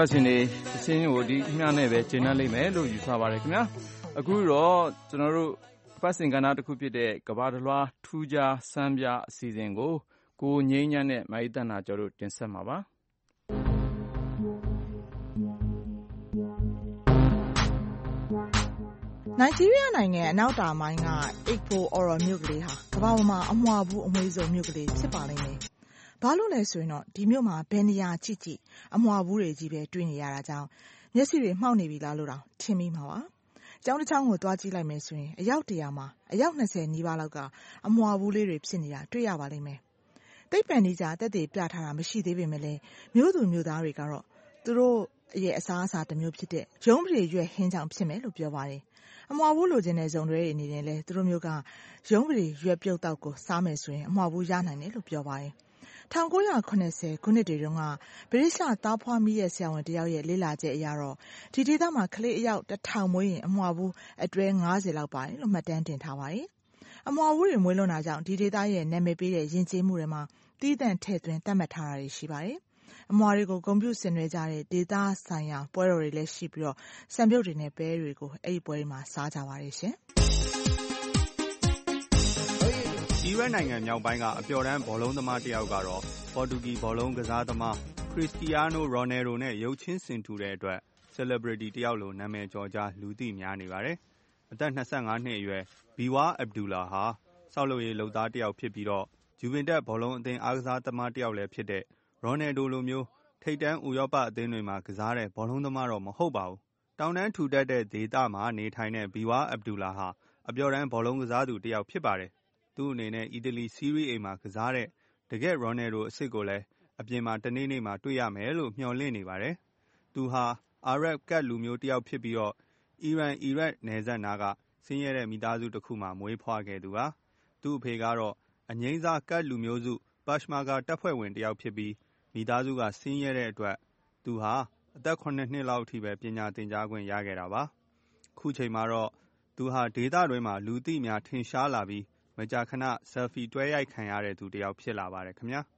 ပတ်ရှင်တွေအချင်းကိုဒီအမျှနဲ့ပဲကျင်းနှံ့လိမ့်မယ်လို့ယူဆပါတယ်ခင်ဗျာအခုတော့ကျွန်တော်တို့ပတ်စင်ကဏ္ဍတစ်ခုဖြစ်တဲ့ကဘာတလွှားထူးခြားစမ်းပြအစီအစဉ်ကိုကိုငိမ့်ညံ့နဲ့မာရီတန်နာကျော်တို့တင်ဆက်မှာပါနိုင်ဂျီးရီးယားနိုင်ငံအနောက်တောင်ပိုင်းက Ikpo Oro မြို့ကလေးဟာကမ္ဘာပေါ်မှာအမွှာဘူးအမွေးဆုံးမြို့ကလေးဖြစ်ပါလိမ့်မယ်။ဘာလို့လဲဆိုရင်တော့ဒီမြို့မှာဘယ်နေရာကြည့်ကြည့်အမွှာဘူးတွေကြီးပဲတွေ့နေရတာကြောင့်မျက်စိတွေမှောက်နေပြီလားလို့တောင်ထင်မိမှာပါ။ကျောင်းတစ်ချောင်းကိုသွားကြည့်လိုက်မယ်ဆိုရင်အယောက်တရာမှာအယောက်၂၀နီးပါးလောက်ကအမွှာဘူးလေးတွေဖြစ်နေတာတွေ့ရပါလိမ့်မယ်။သိပ္ပံနည်းကျသက်သေပြထားတာမရှိသေးပေမဲ့လည်းမြို့သူမြို့သားတွေကတော့သူတို့ရဲ့အစားအစာတစ်မျိုးဖြစ်တဲ့ရုံးပရိရွက်ဟင်းကြောင့်ဖြစ်မယ်လို့ပြောပါတယ်။အမွှာဘူးလိုချင်တဲ့ဇုံတွေအနေနဲ့လည်းသူတို့မျိုးကရုံးပရိရွက်ပြုတ်တောက်ကိုစားမယ်ဆိုရင်အမွှာဘူးရနိုင်တယ်လို့ပြောပါတယ်။၁၉၇၀ခုနှစ်တွေတုန်းကဗြိတိရှသားဖွားမိရဲ့ဆရာဝန်တယောက်ရဲ့လေ့လာချက်အရတော့ဒီဒေသမှာကလေးအယောက်တစ်ထောင်မွေးရင်အမွှာဘူးအတွဲ၅၀လောက်ပါတယ်လို့မှတ်တမ်းတင်ထားပါတယ်။အမွှာဘူးတွေမွေးလွန်တာကြောင့်ဒီဒေသရဲ့နာမည်ပေးတဲ့ယဉ်ကျေးမှုတွေမှာတည်တံ့ထည့်သွင်းသတ်မှတ်ထားတာရှိပါတယ်။အမွှာတွေကိုဂုဏ်ပြုဆင်နွှဲကြတဲ့ဒေသဆိုင်ရာပွဲတော်တွေလည်းရှိပြီးတော့စံပြုတ်တွေနဲ့ပဲတွေကိုအဲ့ဒီပွဲတွေမှာစားကြပါတယ်ရှင်။အီရတ်နိုင်ငံမြောက်ပိုင်းကအပျော်တမ်းဘောလုံးသမားတယောက်ကတော့ပေါ်တူဂီဘောလုံးကစားသမားခရစ္စတီယာနိုရိုနယ်ဒိုနဲ့ရုပ်ချင်းဆင်တူတဲ့အတွက် celebrity တယောက်လိုနာမည်ကျော်ကြားလူသိများနေပါတယ်။အသက်၂၅နှစ်အရွယ်ဘီဝါအဗ်ဒူလာဟာဆောက်လုပ်ရေးလုပ်သားတယောက်ဖြစ်ပြီးတော့ဂျူဗင်တက်ဘောလုံးအသင်းအားကစားသမားတယောက်လည်းဖြစ်တဲ့ရိုနယ်ဒိုလိုမျိုးထိပ်တန်းဥရောပအသင်းတွေမှာကစားတဲ့ဘောလုံးသမားတော့မဟုတ်ပါဘူး။တောင်တန်းထူထပ်တဲ့ဒေသမှာနေထိုင်တဲ့ဘီဝါအဗ်ဒူလာဟာအပျော်တမ်းဘောလုံးကစားသူတယောက်ဖြစ်ပါတယ်။သူ့အနေနဲ့အီတလီစီးရီးအေမှာကစားတဲ့တကယ့်ရိုနယ်ဒိုအစ်စ်ကိုလည်းအပြင်မှာတနေ့နေ့မှာတွေ့ရမယ်လို့မျှော်လင့်နေပါတယ်။သူဟာအာရပ်ကတ်လူမျိုးတယောက်ဖြစ်ပြီးတော့အီရန်အီရတ်နယ်စပ်နားကဆင်းရဲတဲ့မိသားစုတစ်ခုမှာမွေးဖွားခဲ့သူပါ။သူ့အဖေကတော့အငိမ့်စားကတ်လူမျိုးစုပတ်ရှ်မာဂါတပ်ဖွဲ့ဝင်တယောက်ဖြစ်ပြီးမိသားစုကဆင်းရဲတဲ့အတွက်သူဟာအသက်၇နှစ်လောက်အထိပဲပညာသင်ကြားခွင့်ရခဲ့တာပါ။ခုချိန်မှာတော့သူဟာဒေသတွင်းမှာလူသိများထင်ရှားလာပြီးမကြာခဏဆယ်ဖီတွဲရိုက်ခံရတဲ့သူတယောက်ဖြစ်လာပါတယ်ခင်ဗျာ။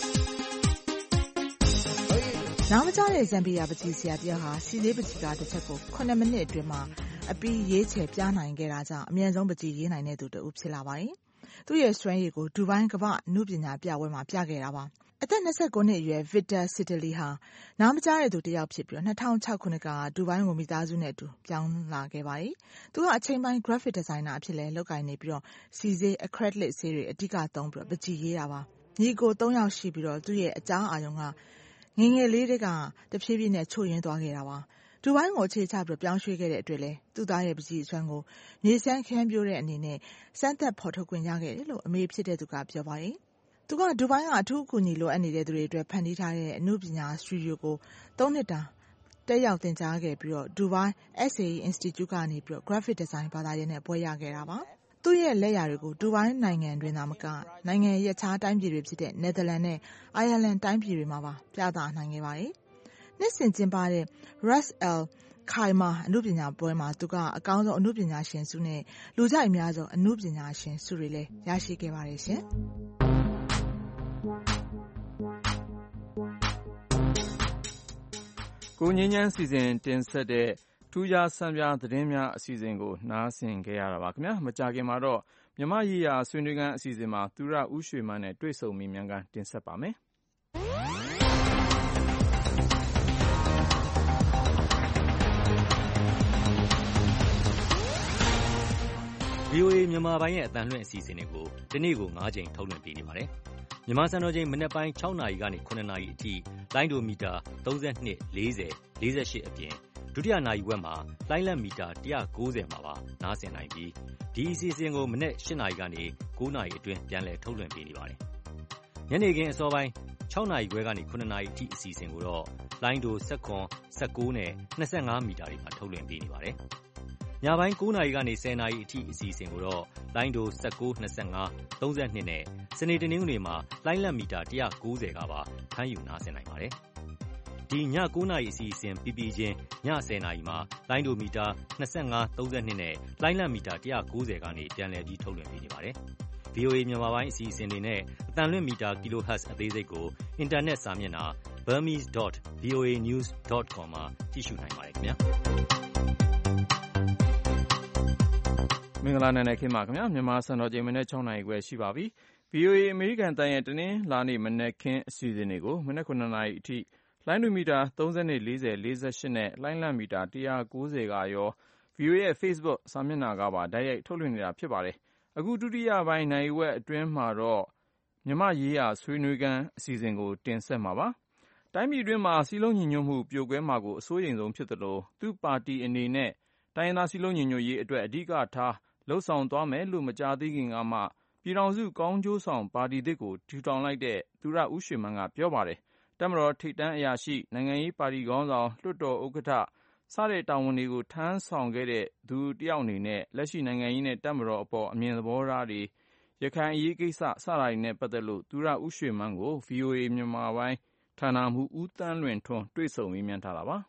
နားမကျတဲ့ဇမ်ဘီယာပကြီးဆရာတယောက်ဟာစီလေးပကြီးကတစ်ချက်ကိုခုနှစ်မိနစ်အတွင်းမှာအပီးရေးချယ်ပြနိုင်ခဲ့တာကြောင့်အမြန်ဆုံးပကြီးရေးနိုင်တဲ့သူတူဖြစ်လာပါတယ်။သူ့ရဲ့စွမ်းရည်ကိုဒူဘိုင်းကမ္ဘာအမှုပညာပြပွဲမှာပြခဲ့တာပါ။အသက်၂၉နှစ်အရွယ်ဗစ်တာစစ်တလီဟာနားမကျတဲ့သူတယောက်ဖြစ်ပြီး၂၀၀၆ခုနှစ်ကဒူဘိုင်းကိုမိသားစုနဲ့အတူပြောင်းလာခဲ့ပါတယ်။သူကအချိန်ပိုင်း graphic designer အဖြစ်လည်းလုပ်ကိုင်နေပြီးတော့စီစေး acrylic ဆေးတွေအဓိကသုံးပြီးတော့ပကြီးရေးတာပါ။ညီကို၃ယောက်ရှိပြီးတော့သူ့ရဲ့အကြောင်းအာရုံကငငယ်လေးတွေကတဖြည်းဖြည်းနဲ့ချို့ယွင်းသွားခဲ့တာပါ။ဒူဘိုင်းကိုအခြေချပြီးပြောင်းရွှေ့ခဲ့တဲ့အတွက်လည်းသူ့သားရဲ့ပကြီးအစွမ်းကိုမြေစမ်းခမ်းပြိုးတဲ့အနေနဲ့စမ်းသက်ဖော်ထုတ်ခွင့်ရခဲ့တယ်လို့အမေဖြစ်တဲ့သူကပြောပါတယ်။သူကဒူဘိုင်းကအထူးအကူအညီလိုအပ်နေတဲ့သူတွေအတွက်ဖန်တီးထားတဲ့အမှုပညာစတူဒီယိုကို၃နှစ်တာတက်ရောက်သင်ကြားခဲ့ပြီးတော့ဒူဘိုင်း S A E Institute ကနေပြီးတော့ graphic design ဘာသာရပ်နဲ့ပွဲရခဲ့တာပါ။သူ့ရဲ့လက်ရာတွေကိုဒူဘိုင်းနိုင်ငံတွင်သာမကနိုင်ငံရဲ့အခြားတိုင်းပြည်တွေဖြစ်တဲ့နယ်သာလန်နဲ့အိုင်ယာလန်တိုင်းပြည်တွေမှာပါပြသနိုင်ခဲ့ပါတယ်။နှစ်စဉ်ကျင်းပတဲ့ Ras Al Khaimah အမှုပညာပွဲမှာသူကအကောင်းဆုံးအမှုပညာရှင်ဆုနဲ့လူကြိုက်အများဆုံးအမှုပညာရှင်ဆုတွေလည်းရရှိခဲ့ပါတယ်ရှင်။ကိုငိမ့်ညမ်းစီစဉ်တင်ဆက်တဲ့ထူးခြားစံပြသတင်းများအစီအစဉ်ကိုနားဆင်ခဲ့ရတာပါခင်ဗျာ။မကြာခင်မှာတော့မြမရေးရာဆွေးနွေးခန်းအစီအစဉ်မှာသူရဦးရွှေမန်းနဲ့တွေ့ဆုံမေးမြန်းခန်းတင်ဆက်ပါမယ်။ဗွီအိုအေမြန်မာပိုင်းရဲ့အသံလွှင့်အစီအစဉ်တွေကိုဒီနေ့ကို၅ကြိမ်ထုတ်လွှင့်ပေးနေပါတယ်။မြန်မာစံတော်ချိန်မနက်ပိုင်း၆နာရီကနေ၇နာရီအထိလိုင်းဒိုမီတာ၃၂, ၄၀, ၄၈အပြင်ဒုတိယနာရီဝက်မှာလိုင်းလက်မီတာ၁၉၀မှာပါနားဆင်နိုင်ပြီးဒီအစီအစဉ်ကိုမနက်၈နာရီကနေ၉နာရီအတွင်းပြန်လည်ထုတ်လွှင့်ပေးနေပါတယ်။ညနေခင်းအစောပိုင်း၆နာရီခွဲကနေ၇နာရီအထိအစီအစဉ်ကိုတော့လိုင်းဒို၁၇, ၁၉နဲ့၂၅မီတာတွေမှာထုတ်လွှင့်ပေးနေပါတယ်။ညပိုင်း၉နာရီကနေ၁၀နာရီအထိအစီအစဉ်ကိုတော့လိုင်းဒို၁၉, ၂၅, ၃၂နဲ့စနေတနင်္ဂနွေမှာလိုင်းလက်မီတာ၁၉၀ကပါဖမ်းယူနားဆင်နိုင်ပါတယ်။ဒီည၉နာရီအစီအစဉ်ပြီးပြီးချင်းည၁၀နာရီမှာလိုင်းဒိုမီတာ၂၅, ၃၂နဲ့လိုင်းလက်မီတာ၁၉၀ကနေပြန်လည်ပြီးထုတ်လွှင့်ပေးနေပါတယ်။ဗွီအိုအေ မြန်မာပိုင်းအစီအစဉ်တွေနဲ့အသံလွှင့်မီတာ kilohertz အသေးစိတ်ကိုအင်တာနက်စာမျက်နှာ burmese dot voa news dot com မှာကြည့်ရှုနိုင်ပါတယ်ခင်ဗျာမင်္ဂလာနံနက်ခင်းပါခင်ဗျာမြန်မာစံတော်ချိန်မနေ့ ၆ နာရီခွဲရှိပါပြီ ဗွီအိုအေ အမေရိကန်တန်ရဲ့တနင်္လာနေ့မနက်ခင်းအစီအစဉ်တွေကိုမနက် ခုနှစ်နာရီအထိလိုင်းဒူမီတာ သုံး၂ ၄၀ ၄၈ နဲ့လိုင်းလံမီတာ ၁၉၀ ကရော ဗွီအိုအေရဲ့ Facebook စာမျက်နှာကပါတိုက်ရိုက်ထုတ်လွှင့်နေတာဖြစ်ပါတယ်အခုဒုတိယပိုင်းနိုင်ဝက်အတွင်းမှာတော့မြန်မာရေးရာဆွေးနွေးခန်းအစီအစဉ်ကိုတင်ဆက်မှာပါတိုင်းပြည်အတွင်းမှာစီလုံးညီညွတ်မှုပြိုကွဲမှာကိုအစိုးရိမ်ဆုံးဖြစ်သလိုသူ့ပါတီအနေနဲ့တိုင်းရင်းသားစီလုံးညီညွတ်ရေးအတွက်အဓိကထားလှုပ်ဆောင်သွားမယ်လို့မကြာသေးခင်ကမှပြည်ထောင်စုကောင်းကျိုးဆောင်ပါတီသစ်ကိုထူထောင်လိုက်တဲ့သူရဦးရွှေမန်းကပြောပါတယ်တပ်မတော်ထိပ်တန်းအရာရှိနိုင်ငံရေးပါတီခေါင်းဆောင်လွှတ်တော်ဥက္ကဋ္ဌစတဲ့တာဝန်တွေကိုထမ်းဆောင်ခဲ့တဲ့သူတယောက်အနေနဲ့လက်ရှိနိုင်ငံရေးနဲ့တပ်မတော်အပေါ်အမြင်သဘောထားတွေရခိုင်အရေးကိစ္စစတာတွေနဲ့ပတ်သက်လို့သူရဦးရွှေမန်းကို ဗွီအိုအေ မြန်မာပိုင်းဌာနမှူးဦးသန်းလွင်ထွန်းတွေ့ဆုံမေးမြန်းထားတာပါ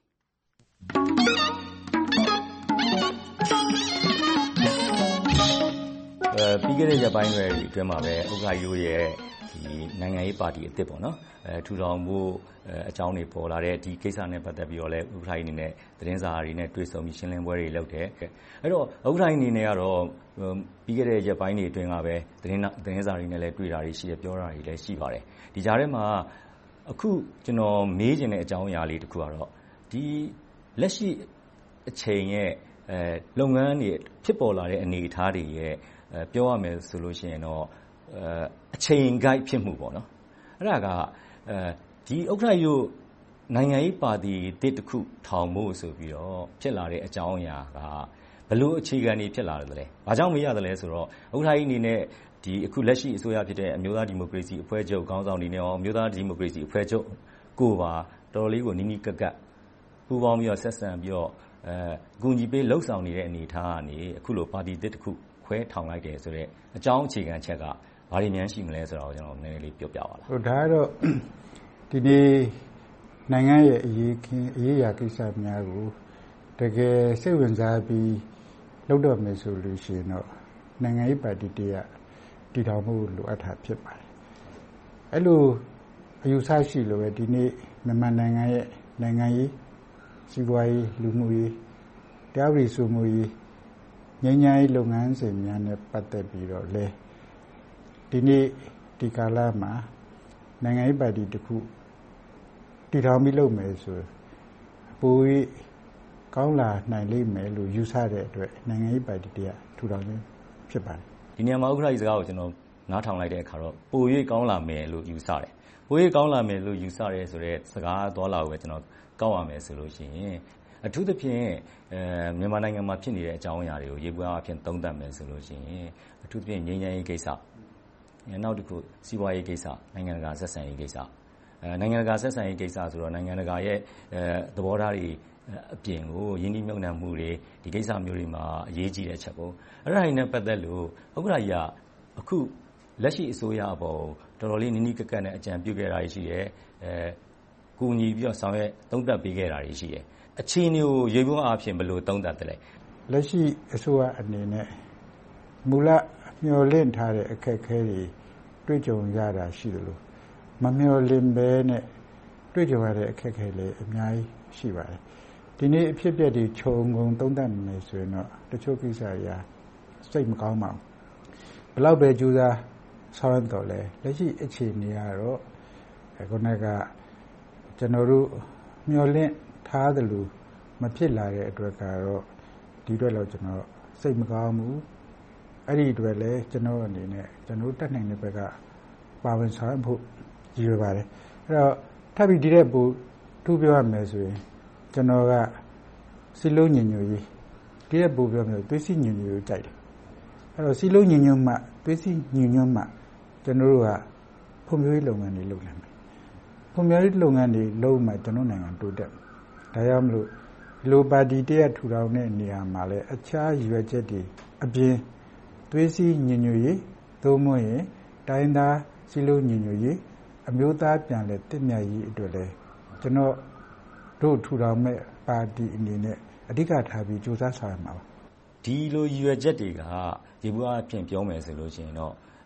အဲပြီးခဲ့တဲ့ရက်ပိုင်းတွေအတွင်းမှာပဲဥက္ကဋ္ဌရိုးရဲ့ဒီနိုင်ငံရေးပါတီအသစ်ပေါ့နော်အဲထူထောင်ဖို့အကြောင်းတွေပေါ်လာတဲ့ဒီကိစ္စနဲ့ပတ်သက်ပြီးတော့လည်းဥက္ကဋ္ဌအနေနဲ့သတင်းစာတွေနဲ့တွေ့ဆုံပြီးရှင်းလင်းပွဲတွေလုပ်တယ်အဲ့တော့ဥက္ကဋ္ဌအနေနဲ့ကတော့ပြီးခဲ့တဲ့ရက်ပိုင်းတွေအတွင်းကပဲသတင်းသတင်းစာတွေနဲ့လည်းတွေ့တာတွေရှိတယ်ပြောတာတွေလည်းရှိပါတယ်ဒီကြားထဲမှာအခုကျွန်တော်မေးချင်တဲ့အကြောင်းအရာလေးတစ်ခုကတော့ဒီလက်ရှိအချိန်ရဲ့အဲလုပ်ငန်းတွေဖြစ်ပေါ်လာတဲ့အနေအထားတွေရဲ့ပြောရမယ်ဆိုလို့ရှိရင်တော့အချိန် guide ဖြစ်မှုပေါ့နော်အဲ့ဒါကအဲဒီဥက္ကဋ္ဌရုပ်နိုင်ငံရေးပါတီတစ်တစ်ခုထောင်ဖို့ဆိုပြီးတော့ဖြစ်လာတဲ့အကြောင်းအရာကဘယ်လိုအခြေခံတွေဖြစ်လာတယ်လဲ။ဘာကြောင့်မရသလဲဆိုတော့ဥက္ကဋ္ဌကြီးအနေနဲ့ဒီအခုလက်ရှိအစိုးရဖြစ်တဲ့အမျိုးသားဒီမိုကရေစီအဖွဲ့ချုပ်ခေါင်းဆောင်တွေနဲ့ရောအမျိုးသားဒီမိုကရေစီအဖွဲ့ချုပ်ကိုပါတော်တော်လေးကိုနီးနီးကပ်ကပ်ပူးပေါင်းပြီးတော့ဆက်ဆံပြီးတော့အဲအကူအညီပေးလှုပ်ဆောင်နေတဲ့အနေအထားကနေအခုလိုပါတီတစ်တစ်ခုခွဲထောင်လိုက်တယ်ဆိုတော့အကြောင်းအခြေခံချက်ကဘာတွေများရှိမလဲဆိုတော့ကျွန်တော်နည်းနည်းလေးပြောပြပါလားဟိုဒါကတော့ဒီနေ့နိုင်ငံရဲ့အရေးခင်းအရေးအရာကိစ္စများကိုတကယ်စိတ်ဝင်စားပြီးလုပ်တော့မယ်ဆိုလို့ရှိရင်တော့နိုင်ငံရေးပါတီတရတည်ထောင်မှုလိုအပ်တာဖြစ်ပါတယ်အဲ့လိုအယူဆရှိလို့ပဲဒီနေ့မြန်မာနိုင်ငံရဲ့နိုင်ငံရေးစီးပွားရေးလူမှုရေးတရားဥပဒေစိုးမိုးရေးငြိမ်းချမ်းရေးလုပ်ငန်းစဉ်များနဲ့ပတ်သက်ပြီးတော့လဲဒီနေ့ဒီကာလမှာနိုင်ငံရေးပါတီတစ်ခုတည်ထောင်ပြီးလုပ်မယ်ဆိုပိုပြီးကောင်းလာနိုင်လိမ့်မယ်လို့ယူဆတဲ့အတွက်နိုင်ငံရေးပါတီတရားထူထောင်ခြင်းဖြစ်ပါတယ်ဒီနေရာမှာဥက္ကဋ္ဌကြီးစကားကိုကျွန်တော်နားထောင်လိုက်တဲ့အခါတော့ပို၍ကောင်းလာမယ်လို့ယူဆတယ်ပို၍ကောင်းလာမယ်လို့ယူဆရဲဆိုတဲ့စကားသွားလာကိုပဲကျွန်တော်ကောက်ရမယ်ဆိုလို့ရှိရင်အထူးသဖြင့်အဲမြန်မာနိုင်ငံမှာဖြစ်နေတဲ့အကြောင်းအရာတွေကိုရေပွားအဖြစ်သုံးသပ်မယ်ဆိုလို့ရှိရင်အထူးသဖြင့်ငြိမ်းချမ်းရေးကိစ္စနောက်တစ်ခုစီးပွားရေးကိစ္စနိုင်ငံတကာဆက်ဆံရေးကိစ္စအဲနိုင်ငံတကာဆက်ဆံရေးကိစ္စဆိုတော့နိုင်ငံတကာရဲ့အဲသဘောထားတွေအပြင်ကိုယင်းနှိမ့်မြုပ်နှံမှုတွေဒီကိစ္စမျိုးတွေမှာအရေးကြီးတဲ့အချက်ပေါ့အဲ့ဒါတွေနဲ့ပတ်သက်လို့ဥက္ကဋ္ဌကြီးကအခုလက်ရှိအစိုးရအပေါ်တော်တော်လေးနီးနီးကပ်ကပ်နဲ့အကြံပြုခဲ့တာရှိတယ်အဲကူညီပြီးတော့ဆောင်ရွက်သုံးသပ်ပေးခဲ့တာရှိတယ်အခြေအနေကိုရေပုံအားဖြင့်ဘယ်လိုသုံးသပ်တယ်လဲလက်ရှိအစိုးရအနေနဲ့မူလမျှော်လင့်ထားတဲ့အခက်အခဲတွေတွေ့ကြုံရတာရှိတယ်လို့မမျှော်လင့်ဘဲနဲ့တွေ့ကြုံရတဲ့အခက်အခဲလည်းအများကြီးရှိပါတယ်ဒီနေ့အဖြစ်အပျက်တွေခြုံငုံသုံးသပ်မယ်ဆိုရင်တော့တချို့ကိစ္စတွေစိတ်မကောင်းပါဘူးဘယ်လောက်ပဲကြိုးစားဆောင်ရွက်တော့လဲလက်ရှိအခြေအနေကတော့ခုနကကျွန်တော်တို့မျှော်လင့်ထားသလိုမဖြစ်လာတဲ့အတွက်ကတော့ဒီအတွက်တော့ကျွန်တော်စိတ်မကောင်းဘူးအဲ့ဒီအတွက်လည်းကျွန်တော်အနေနဲ့ကျွန်တော်တက်နိုင်တဲ့ဘက်ကပါဝင်ဆောင်ဖို့ရည်ရွယ်ပါတယ်အဲ့တော့ထပ်ပြီးဒီတဲ့ပို့ထူးပြောရမယ်ဆိုရင်ကျွန်တော်ကစီလုံးညင်ညိုရေးဒီတဲ့ပို့ပြောမယ်သွေးစီညင်ညိုရေးကြိုက်တယ်အဲ့တော့စီလုံးညင်ညွတ်မှသွေးစီညင်ညွတ်မှကျွန်တော်တို့ကဖွံ့ဖြိုးရေးလုပ်ငန်းတွေလုပ်နိုင်မယ်ဖွံ့ဖြိုးရေးလုပ်ငန်းတွေလုပ်မှကျွန်တော်နိုင်ငံတိုးတက်ဒါကြောင့်မလို့လိုပါတီတရထူထောင်တဲ့နေရာမှာလည်းအခြားရွယ်ချက်တွေအပြင်သွေးစီညင်ညွတ်ရေးသို့မဟုတ်ရင်တိုင်းသားစီလုံးညင်ညွတ်ရေးအမျိုးသားပြန်လဲတည်မြဲရေးအတွက်လဲကျွန်တော်တို့ထူထောင်မဲ့ပါတီအနေနဲ့အဓိကထားပြီးစူးစမ်းဆောင်ရမှာပါဒီလိုရွယ်ချက်တွေကဒီဘဝအဖြစ်ပြောမယ်ဆိုလို့ရှိရင်တော့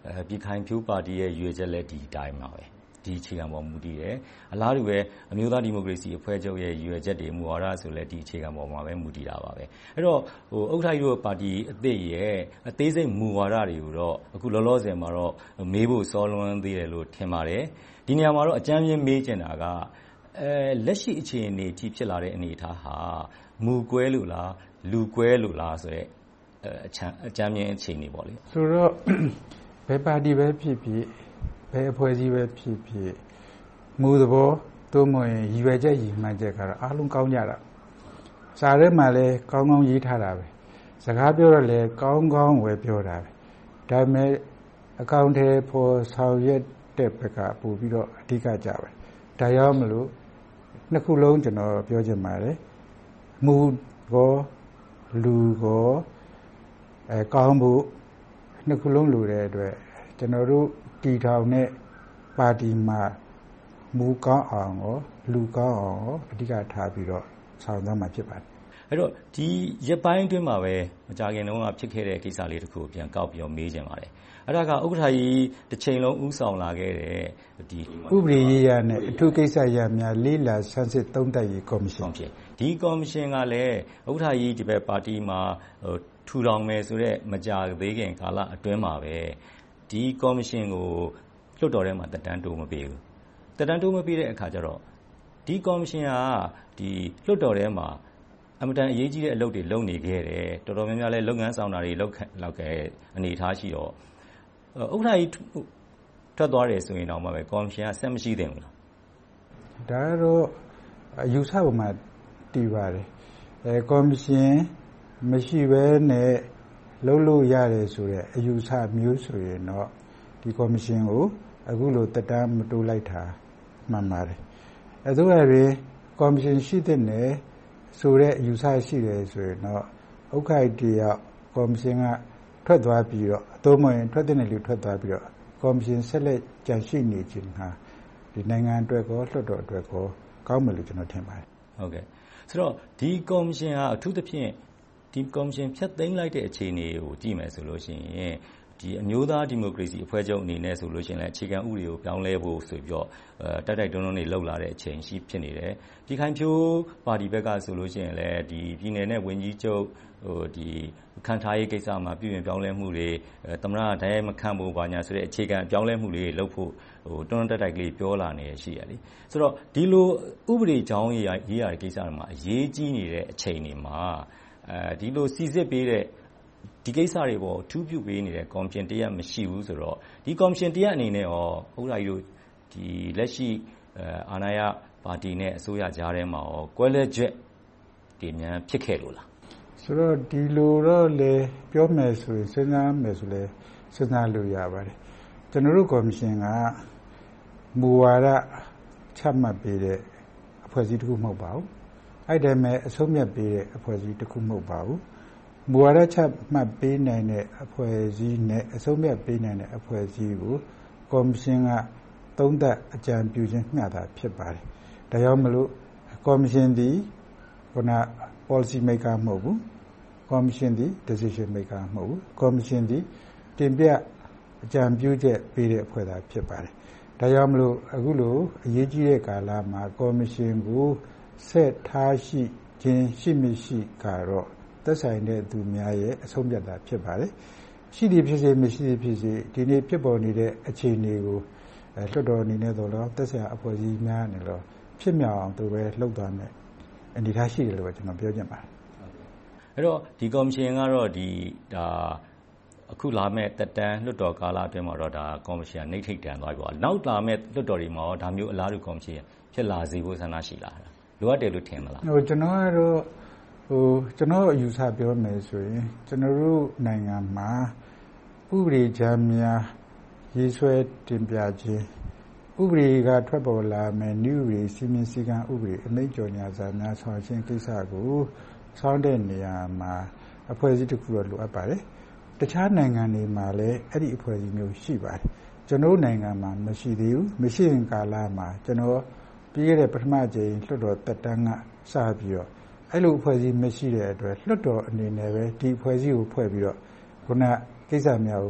ပြည်ခိုင်ဖြိုးပါတီရဲ့ရည်ရွယ်ချက်လည်းဒီအတိုင်းပါပဲဒီအခြေခံပေါ်မူတည်တယ်အလားတူပဲအမျိုးသားဒီမိုကရေစီအဖွဲ့ချုပ်ရဲ့ရည်ရွယ်ချက်တွေမူဝါဒဆိုလည်းဒီအခြေခံပေါ်မှာပဲမူတည်တာပါပဲအဲ့တော့ဟိုဥက္ကဋ္ဌကြီးတို့ပါတီအသစ်ရဲ့အသေးစိတ်မူဝါဒတွေကိုတော့အခုလောလောဆယ်မှာတော့မေးဖို့စောလွန်းသေးတယ်လို့ထင်ပါတယ်ဒီနေရာမှာတော့အကြမ်းဖျင်းမေးချင်တာကအဲလက်ရှိအခြေအနေထိဖြစ်လာတဲ့အနေအထားဟာမူကွဲလို့လားလူကွဲလို့လားဆိုတော့အချမ်းအကြမ်းဖျင်းအခြေအနေပေါ့လေဆိုတော့ဘယ်ပါတီပဲဖြစ်ဖြစ်ဘယ်အဖွဲ့အစည်းပဲဖြစ်ဖြစ်မူသဘောသို့မဟုတ်ရင်ရည်ရွယ်ချက်ရည်မှန်းချက်ကတော့အားလုံးကောင်းကြတာစာထဲမှာလည်းကောင်းကောင်းရေးထားတာပဲစကားပြောတော့လည်းကောင်းကောင်းဝယ်ပြောတာပဲဒါပေမဲ့အကောင့်ထဲပေါ်ဆောင်ရွက်တဲ့ဘက်ကပို့ပြီးတော့အဓိကကြပဲဒါကြောင့်မလို့နှစ်ခုလုံးကျွန်တော်ပြောချင်ပါတယ်မူကောလူကောအဲကောင်းဖို့နှစ်ခုလုံးလိုတဲ့အတွက်ကျွန်တော်တို့တီထောင်တဲ့ပါတီမှာမူကောင်းအောင်ရောလူကောင်းအောင်ရောအဓိကထားပြီးတော့ဆောင်သွားမှာဖြစ်ပါတယ်အဲ့တော့ဒီရက်ပိုင်းအတွင်းမှာပဲမကြာခင်တုန်းကဖြစ်ခဲ့တဲ့ကိစ္စလေးတစ်ခုကိုပြန်ကောက်ပြီးတော့မေးချင်ပါတယ်အဲ့ဒါကဥက္ကဋ္ဌကြီးတစ်ချိန်လုံးဥဆောင်လာခဲ့တဲ့ဒီဥပဒေရေးရနဲ့အထူးကိစ္စရများလေးလာဆန်းစစ်သုံးသပ်ရေးကော်မရှင်ဖြစ်ဒီကော်မရှင်ကလည်းဥက္ကဋ္ဌကြီးဒီဘက်ပါတီမှာဟိုထူထောင်မယ်ဆိုတော့မကြာသေးခင်ကာလအတွင်းမှာပဲဒီကော်မရှင်ကိုလွှတ်တော်ထဲမှာတက်တန်းတိုးမပေးဘူးတက်တန်းတိုးမပေးတဲ့အခါကျတော့ဒီကော်မရှင်ကဒီလွှတ်တော်ထဲမှာအမတန်အရေးကြီးတဲ့အလုပ်တွေလုပ်နေခဲ့တယ်တော်တော်များများလဲလုပ်ငန်းဆောင်တာတွေလုပ်လောက်ခဲ့အနေအထားရှိတော့ဥက္ကဋ္ဌကြီးထွက်သွားတယ်ဆိုရင်တော့မှပဲကော်မရှင်ကဆက်မရှိသင့်ဘူးလားဒါတော့အယူဆပေါ်မှာတည်ပါတယ်အဲကော်မရှင်မရှိဘဲနဲ့လုပ်လို့ရတယ်ဆိုတဲ့အယူဆမျိုးဆိုရင်တော့ဒီကော်မရှင်ကိုအခုလိုတက်တမ်းမတိုးလိုက်တာမှန်ပါတယ်အဲဒါဆိုရင်ကော်မရှင်ရှိတဲ့နယ်ဆိုတဲ့အယူဆရှိတယ်ဆိုရင်တော့ဥက္ကဋ္ဌတရားကော်မရှင်ကထွက်သွားပြီးတော့အသုံးမဝင်ထွက်တဲ့လူထွက်သွားပြီးတော့ကော်မရှင်ဆက်လက်ကြံရှိနေခြင်းဟာဒီနိုင်ငံအတွက်ကောလွှတ်တော်အတွက်ကောကောင်းမယ်လို့ကျွန်တော်ထင်ပါတယ်ဟုတ်ကဲ့ဆိုတော့ဒီကော်မရှင်ဟာအထူးသဖြင့်ဒီကော်မရှင်ဖျက်သိမ်းလိုက်တဲ့အခြေအနေကိုကြည့်မယ်ဆိုလို့ရှိရင်ဒီအမျိုးသားဒီမိုကရေစီအဖွဲ့ချုပ်အနေနဲ့ဆိုလို့ရှိရင်လည်းအခြေခံဥပဒေကိုပြောင်းလဲဖို့ဆိုပြီးတော့အဲတိုက်တိုက်တွန်းတွန်းတွေလှုပ်လာတဲ့အချိန်ရှိဖြစ်နေတယ်။ပြည်ခိုင်ဖြိုးပါတီဘက်ကဆိုလို့ရှိရင်လည်းဒီပြည်နယ်နဲ့ဝန်ကြီးချုပ်ဟိုဒီခန့်ထားရေးကိစ္စမှာပြည်ပြင်ပြောင်းလဲမှုတွေသမ္မတဒိုင်းမခန့်ဖို့ဘာညာဆိုတဲ့အခြေခံပြောင်းလဲမှုတွေလှုပ်ဖို့ဟိုတွန်းတိုက်တိုက်ကလေးပြောလာနေရရှိရလေ။ဆိုတော့ဒီလိုဥပဒေကြောင်းရေးရေးရတဲ့ကိစ္စတွေမှာအရေးကြီးနေတဲ့အချိန်တွေမှာအဲဒီလိုစီစစ်ပေးတဲ့ဒီကိစ္စတွေပေါ်ထူးပြုပေးနေတဲ့ကော်မရှင်တရားမရှိဘူးဆိုတော့ဒီကော်မရှင်တရားအနေနဲ့ရောဥက္ကဋ္ဌကြီးတို့ဒီလက်ရှိအာဏာရပါတီနဲ့အစိုးရကြားထဲမှာရောကွဲလွဲချက်တွေများဖြစ်ခဲ့လို့လားဆိုတော့ဒီလိုတော့လေပြောမယ်ဆိုရင်စဉ်းစားမယ်ဆိုလဲစဉ်းစားလို့ရပါတယ်ကျွန်တော်တို့ကော်မရှင်ကမူဝါဒချမှတ်ပေးတဲ့အဖွဲ့အစည်းတစ်ခုမဟုတ်ပါဘူးအဲ့ဒါမဲ့အဆုံးမြတ်ပေးတဲ့အဖွဲ့အစည်းတစ်ခုမဟုတ်ပါဘူးမူဝါဒချမှတ်ပေးနိုင်တဲ့အဖွဲ့အစည်းနဲ့အဆုံးမြတ်ပေးနိုင်တဲ့အဖွဲ့အစည်းကိုကော်မရှင်ကသုံးသပ်အကြံပြုခြင်းမျှတာဖြစ်ပါတယ်။ဒါကြောင့်မလို့ကော်မရှင်ဒီခုန policy maker မဟုတ်ဘူး။ကော်မရှင်ဒီ decision maker မဟုတ်ဘူး။ကော်မရှင်ဒီတင်ပြအကြံပြုချက်ပေးတဲ့အဖွဲ့သားဖြစ်ပါတယ်။ဒါကြောင့်မလို့အခုလိုအရေးကြီးတဲ့ကာလမှာကော်မရှင်ကိုဆက်ထားရှိခြင်းရှိမရှိကတော့သက်ဆိုင်တဲ့သူများရဲ့အဆုံးဖြတ်တာဖြစ်ပါတယ်ရှိသည်ဖြစ်စေမရှိသည်ဖြစ်စေဒီနေ့ဖြစ်ပေါ်နေတဲ့အခြေအနေကိုလွှတ်တော်အနေနဲ့တော့သက်ဆိုင်ရာအဖွဲ့အစည်းများနဲ့တော့ဖြစ်မြောက်အောင်သူပဲလှုပ်သွားမယ်အနေထားရှိတယ်လို့ကျွန်တော်ပြောချင်ပါတယ်အဲ့တော့ဒီကော်မရှင်ကတော့ဒီဒါအခုလာမဲ့တက်တန်းလွှတ်တော်ကာလအတွင်းမှာတော့ဒါကော်မရှင်ကနှိမ့်ထိတ်တန်သွားပြီပေါ့နောက်လာမဲ့လွှတ်တော်တွေမှာတော့ဒါမျိုးအလားတူကော်မရှင်ဖြစ်လာစေဖို့ဆန္ဒရှိလားလိုအပ်တယ်လို့ထင်မလားဟိုကျွန်တော်ကတော့ဟိုကျွန်တော်အယူဆပြောမယ်ဆိုရင်ကျွန်တော်တို့နိုင်ငံမှာဥပဒေကြမ်းများရေးဆွဲတင်ပြခြင်းဥပဒေကထွက်ပေါ်လာမယ်နည်းဥပဒေစီမင်းစည်းကမ်းဥပဒေအမိန့်ကြော်ညာစာများဆောင်ခြင်းကိစ္စကိုဆောင်းတဲ့နေရာမှာအဖွဲ့အစည်းတစ်ခုတော့လိုအပ်ပါတယ်တခြားနိုင်ငံတွေမှာလည်းအဲ့ဒီအဖွဲ့အစည်းမျိုးရှိပါတယ်ကျွန်တော်နိုင်ငံမှာမရှိသေးဘူးမရှိရင်ကာလမှာကျွန်တော်ပြီးခဲ့တဲ့ပထမကြိမ်လွှတ်တော်တက်တန်းကစပြီးတော့အဲ့လိုအဖွဲ့အစည်းမရှိတဲ့အတွက်လွှတ်တော်အနေနဲ့ပဲဒီအဖွဲ့အစည်းကိုဖွဲ့ပြီးတော့ခုနကိစ္စများကို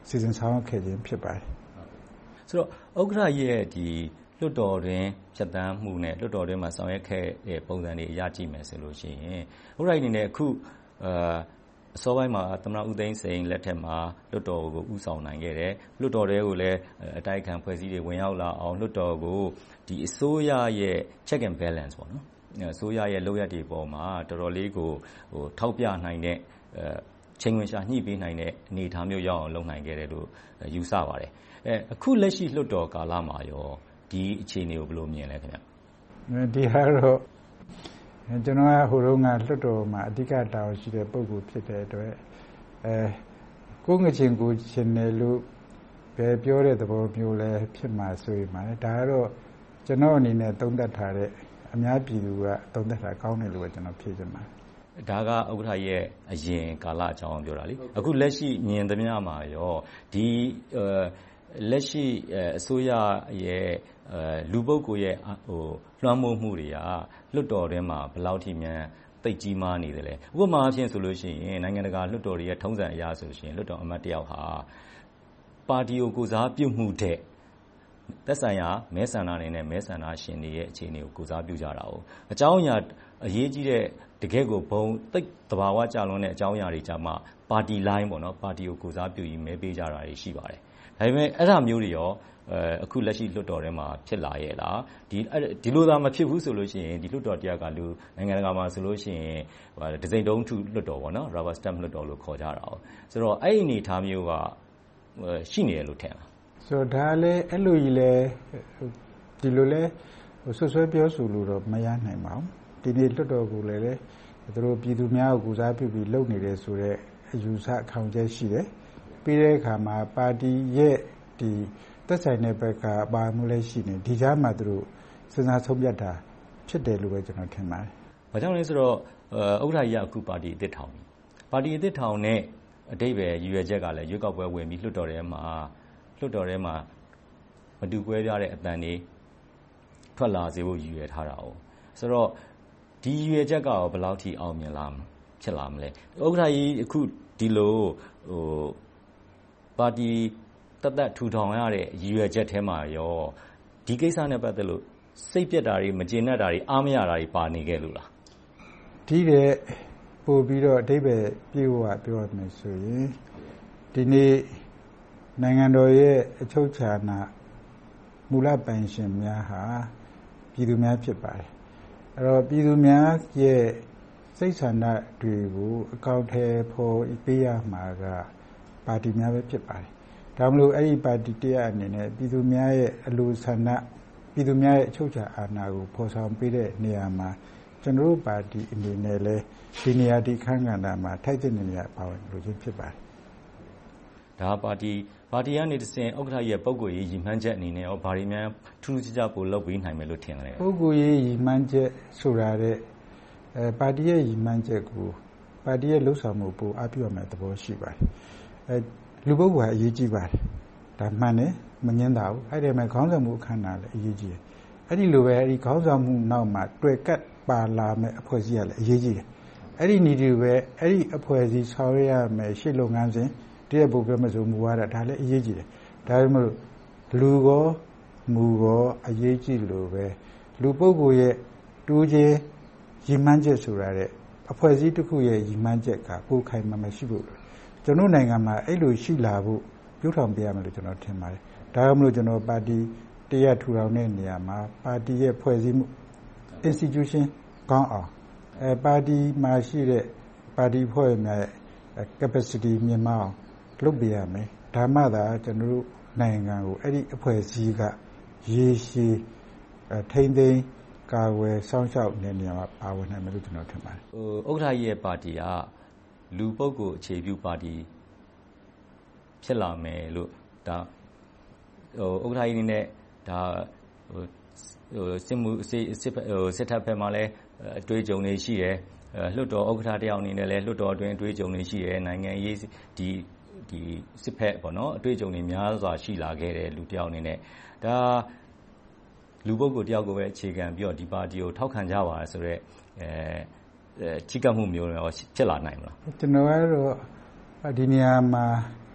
စီစဉ်ဆောင်ရွက်ခဲ့ခြင်းဖြစ်ပါတယ်ဆိုတော့ဥက္ကဋ္ဌရဲ့ဒီလွှတ်တော်တွင်ဖြတ်သန်းမှုနဲ့လွှတ်တော်တွင်မှာဆောင်ရွက်ခဲ့တဲ့ပုံစံတွေအရကြည့်မယ်ဆိုလို့ရှိရင်ဥက္ကဋ္ဌအနေနဲ့အခုအာအစောပိုင်းမှာသမ္မတဦးသိန်းစိန်လက်ထက်မှာလွှတ်တော်ကိုဥဆောင်နိုင်ခဲ့တယ်လွှတ်တော်တွေကိုလည်းအတိုက်အခံဖွဲ့စည်းတွေဝင်ရောက်လာအောင်လွှတ်တော်ကိုဒီအစိုးရရဲ့ check and balance ပေါ့နော်အစိုးရရဲ့လုပ်ရက်တွေပေါ်မှာတော်တော်လေးကိုဟိုထောက်ပြနိုင်တဲ့အဲချိန်ဝင်ရှာညှိပေးနိုင်တဲ့အနေအထားမျိုးရောက်အောင်လုပ်နိုင်ခဲ့တယ်လို့ယူဆပါတယ်အဲအခုလက်ရှိလွှတ်တော်ကာလမှာရောဒီအခြေအနေကိုဘယ်လိုမြင်လဲခင်ဗျဒီဟာတော့ကျွန်တော်ကဟိုတုန်းကလွှတ်တော်မှာအဓိကတာဝန်ရှိတဲ့ပုဂ္ဂိုလ်ဖြစ်တဲ့အတွက်အဲကိုငချင်းကိုချင်းတယ်လို့ပဲပြောတဲ့သဘောမျိုးလည်းဖြစ်မှာဆိုရင်ပါတယ်ဒါကတော့ကျွန်တော်အနေနဲ့သုံးသပ်ထားတဲ့အများပြည်သူကသုံးသပ်တာကောင်းတယ်လို့ပဲကျွန်တော်ဖြေချင်ပါတယ်ဒါကဥက္ကဋ္ဌရဲ့အရင်ကာလအကြောင်းပြောတာလေအခုလက်ရှိမြင်သမျှမှာရောဒီလက်ရှိအစိုးရရဲ့လူပုဂ္ဂိုလ်ရဲ့ဟိုလွှမ်းမိုးမှုတွေကလွှတ်တော်ထဲမှာဘယ်လောက်ထိမြန်သိပ်ကြီးမားနေတယ်လဲဥပမာအဖြစ်ဆိုလို့ရှိရင်နိုင်ငံတကာလွှတ်တော်တွေရဲ့ထုံးစံအရဆိုရှင်လွှတ်တော်အမတ်တယောက်ဟာပါတီကိုကိုစားပြုမှုတဲ့သက်ဆိုင်ရာမဲဆန္ဒနယ်နဲ့မဲဆန္ဒရှင်တွေရဲ့အခြေအနေကိုကိုစားပြုကြတာ哦အကြောင်းအရာအရေးကြီးတဲ့တကယ်ကိုဘုံသိပ်သဘာဝကျလွန်းတဲ့အကြောင်းအရာတွေကြမှာပါတီလိုင်းပေါ့နော်ပါတီကိုကိုစားပြုပြီးမဲပေးကြတာတွေရှိပါတယ်ဒါပေမဲ့အဲ့ဒါမျိုးတွေရောအခုလက်ရှိလွှတ်တော်ထဲမှာဖြစ်လာရဲ့လားဒီဒီလိုသာမဖြစ်ဘူးဆိုလို့ရှိရင်ဒီလွှတ်တော်တရားကလူနိုင်ငံတကာမှာဆိုလို့ရှိရင်ဒဇိန်တုံးထုလွှတ်တော်ပေါ့နော် rubber stamp လွှတ်တော်လို့ခေါ်ကြတာ哦ဆိုတော့အဲ့ဒီအနေအထားမျိုးကရှိနေတယ်လို့ထင်လားဆိုတော့ဒါလည်းအဲ့လိုကြီးလဲဒီလိုလဲဆွဆွဲပြောဆိုလို့တော့မရနိုင်ပါဘူးဒီနေ့လွှတ်တော်ကိုလည်းလေသူတို့ပြည်သူများကိုကူစားပြုပြီးလုပ်နေတယ်ဆိုတော့အယူဆအခေါင်ကျဲရှိတယ်ပြီးတဲ့အခါမှာပါတီရဲ့ဒီသက်ဆိုင်တဲ့ဘက်ကပါမှုလည်းရှိနေဒီကြားမှာသူတို့စဉ်းစားဆုံးဖြတ်တာဖြစ်တယ်လို့ပဲကျွန်တော်ထင်ပါတယ်။ဘာကြောင့်လဲဆိုတော့ဥက္ကဋ္ဌကြီးကအခုပါတီအသစ်ထောင်ပြီ။ပါတီအသစ်ထောင်နဲ့အတိတ်ပဲရည်ရွယ်ချက်ကလည်းရွေးကောက်ပွဲဝင်ပြီးလွှတ်တော်ထဲမှာလွှတ်တော်ထဲမှာမတူကွဲပြားတဲ့အတန်တွေထွက်လာစေဖို့ရည်ရွယ်ထားတာ哦။ဆိုတော့ဒီရည်ရွယ်ချက်ကရောဘယ်လောက်ထိအောင်မြင်လာဖြစ်လာမလဲ။ဥက္ကဋ္ဌကြီးအခုဒီလိုဟိုပါတီတသက်ထူထောင်ရတဲ့ရည်ရွယ်ချက်ထဲမှာရောဒီကိစ္စနဲ့ပတ်သက်လို့စိတ်ပြက်တာတွေမကျေနပ်တာတွေအားမရတာတွေပါနေခဲ့လို့လားဒီတဲ့ပို့ပြီးတော့အဓိပ္ပာယ်ပြေဝပြောရမယ်ဆိုရင်ဒီနေ့နိုင်ငံတော်ရဲ့အချုပ်အခြာအာဏာမူလပိုင်ရှင်များဟာပြည်သူများဖြစ်ပါတယ်အဲ့တော့ပြည်သူများရဲ့စိတ်ဆန္ဒတွေကိုအကောင့်ထဲပေါ်ပေးရမှာကပါတီများပဲဖြစ်ပါတယ်ဒါမလို့အဲ့ဒီပါတီတရားအနေနဲ့ပြည်သူများရဲ့အလိုဆန္ဒပြည်သူများရဲ့အချုပ်အခြာအာဏာကိုဖော်ဆောင်ပေးတဲ့နေရာမှာကျွန်တော်တို့ပါတီအနေနဲ့လည်းဒီနေရာဒီခန်းကဏ္ဍမှာထိုက်တဲ့နေရာပါဝင်လို့ချင်းဖြစ်ပါတယ်ဒါပါတီပါတီကနေတဆင့်ဥက္ကဋ္ဌရဲ့ပုံကိုယ်ရေးရည်မှန်းချက်အနေနဲ့ရောဗာရီများထူးထူးခြားခြားပို့လုပ်ပေးနိုင်မယ်လို့ထင်တယ်ပုံကိုယ်ရေးရည်မှန်းချက်ဆိုတာတဲ့အဲပါတီရဲ့ရည်မှန်းချက်ကိုပါတီရဲ့လှုပ်ဆောင်မှုပိုအပြည့်အမဲ့သဘောရှိပါတယ်အဲလူပုဂ္ဂိုလ်ကအရေးကြီးပါတယ်ဒါမှန်တယ်မငင်းတာဘူးအဲ့ဒီမှာခေါင်းဆောင်မှုအခမ်းအနားလည်းအရေးကြီးတယ်အဲ့ဒီလိုပဲအဲ့ဒီခေါင်းဆောင်မှုနောက်မှာတွေ့ကပ်ပါလာမဲ့အဖွဲ့အစည်းကလည်းအရေးကြီးတယ်အဲ့ဒီနေတူပဲအဲ့ဒီအဖွဲ့အစည်းဆောင်ရွက်ရမယ်ရှေ့လုပ်ငန်းစဉ်တရက်ပို့ပြမစိုးမူဝါဒဒါလည်းအရေးကြီးတယ်ဒါပေမဲ့လူကောမူကောအရေးကြီးလို့ပဲလူပုဂ္ဂိုလ်ရဲ့တူးချင်းရည်မှန်းချက်ဆိုတာတဲ့အဖွဲ့အစည်းတစ်ခုရဲ့ရည်မှန်းချက်ကပိုခိုင်မာမရှိဘူးကျွန်တော်နိုင်ငံမှာအဲ့လိုရှိလာဖို့ပြုထောင်ပြရမယ်လို့ကျွန်တော်ထင်ပါတယ်ဒါကြောင့်မလို့ကျွန်တော်ပါတီတရားထူထောင်တဲ့နေရာမှာပါတီရဲ့ဖွဲ့စည်းမှု institution ကောင်းအောင်အဲပါတီမှာရှိတဲ့ပါတီဖွဲ့များရဲ့ capacity မြင့်မားအောင်လုပ်ပြရမယ်ဒါမှသာကျွန်တော်တို့နိုင်ငံကိုအဲ့ဒီအဖွဲ့အစည်းကရေရှည်ထိမ့်သိမ်းကာဝယ်စောင့်ရှောက်နေနေမှာပါဝင်နိုင်မယ်လို့ကျွန်တော်ထင်ပါတယ်ဟိုဥက္ကဋ္ဌရဲ့ပါတီကလူပုဂ္ဂိုလ်အခြေပြုပါတီဖြစ်လာမယ်လို့ဒါဟိုဥက္ကဋ္ဌကြီးနဲ့ဒါဟိုဟိုစစ်မှုစစ်စစ်ဟိုစစ်တပ်ဘက်မှာလည်းအတွေ့အကြုံတွေရှိတယ်လွှတ်တော်ဥက္ကဋ္ဌတယောက်အနေနဲ့လည်းလွှတ်တော်အတွင်းအတွေ့အကြုံတွေရှိတယ်နိုင်ငံရေးဒီဒီစစ်ဖက်ပေါ့နော်အတွေ့အကြုံတွေများစွာရှိလာခဲ့တယ်လူတယောက်အနေနဲ့ဒါလူပုဂ္ဂိုလ်တယောက်ကိုပဲအခြေခံပြီးတော့ဒီပါတီကိုထောက်ခံကြပါဆိုတော့အဲချိကပ်မှုမျိုးရောဖြစ်လာနိုင်မလားကျွန်တော်ကတော့ဒီနေရာမှာ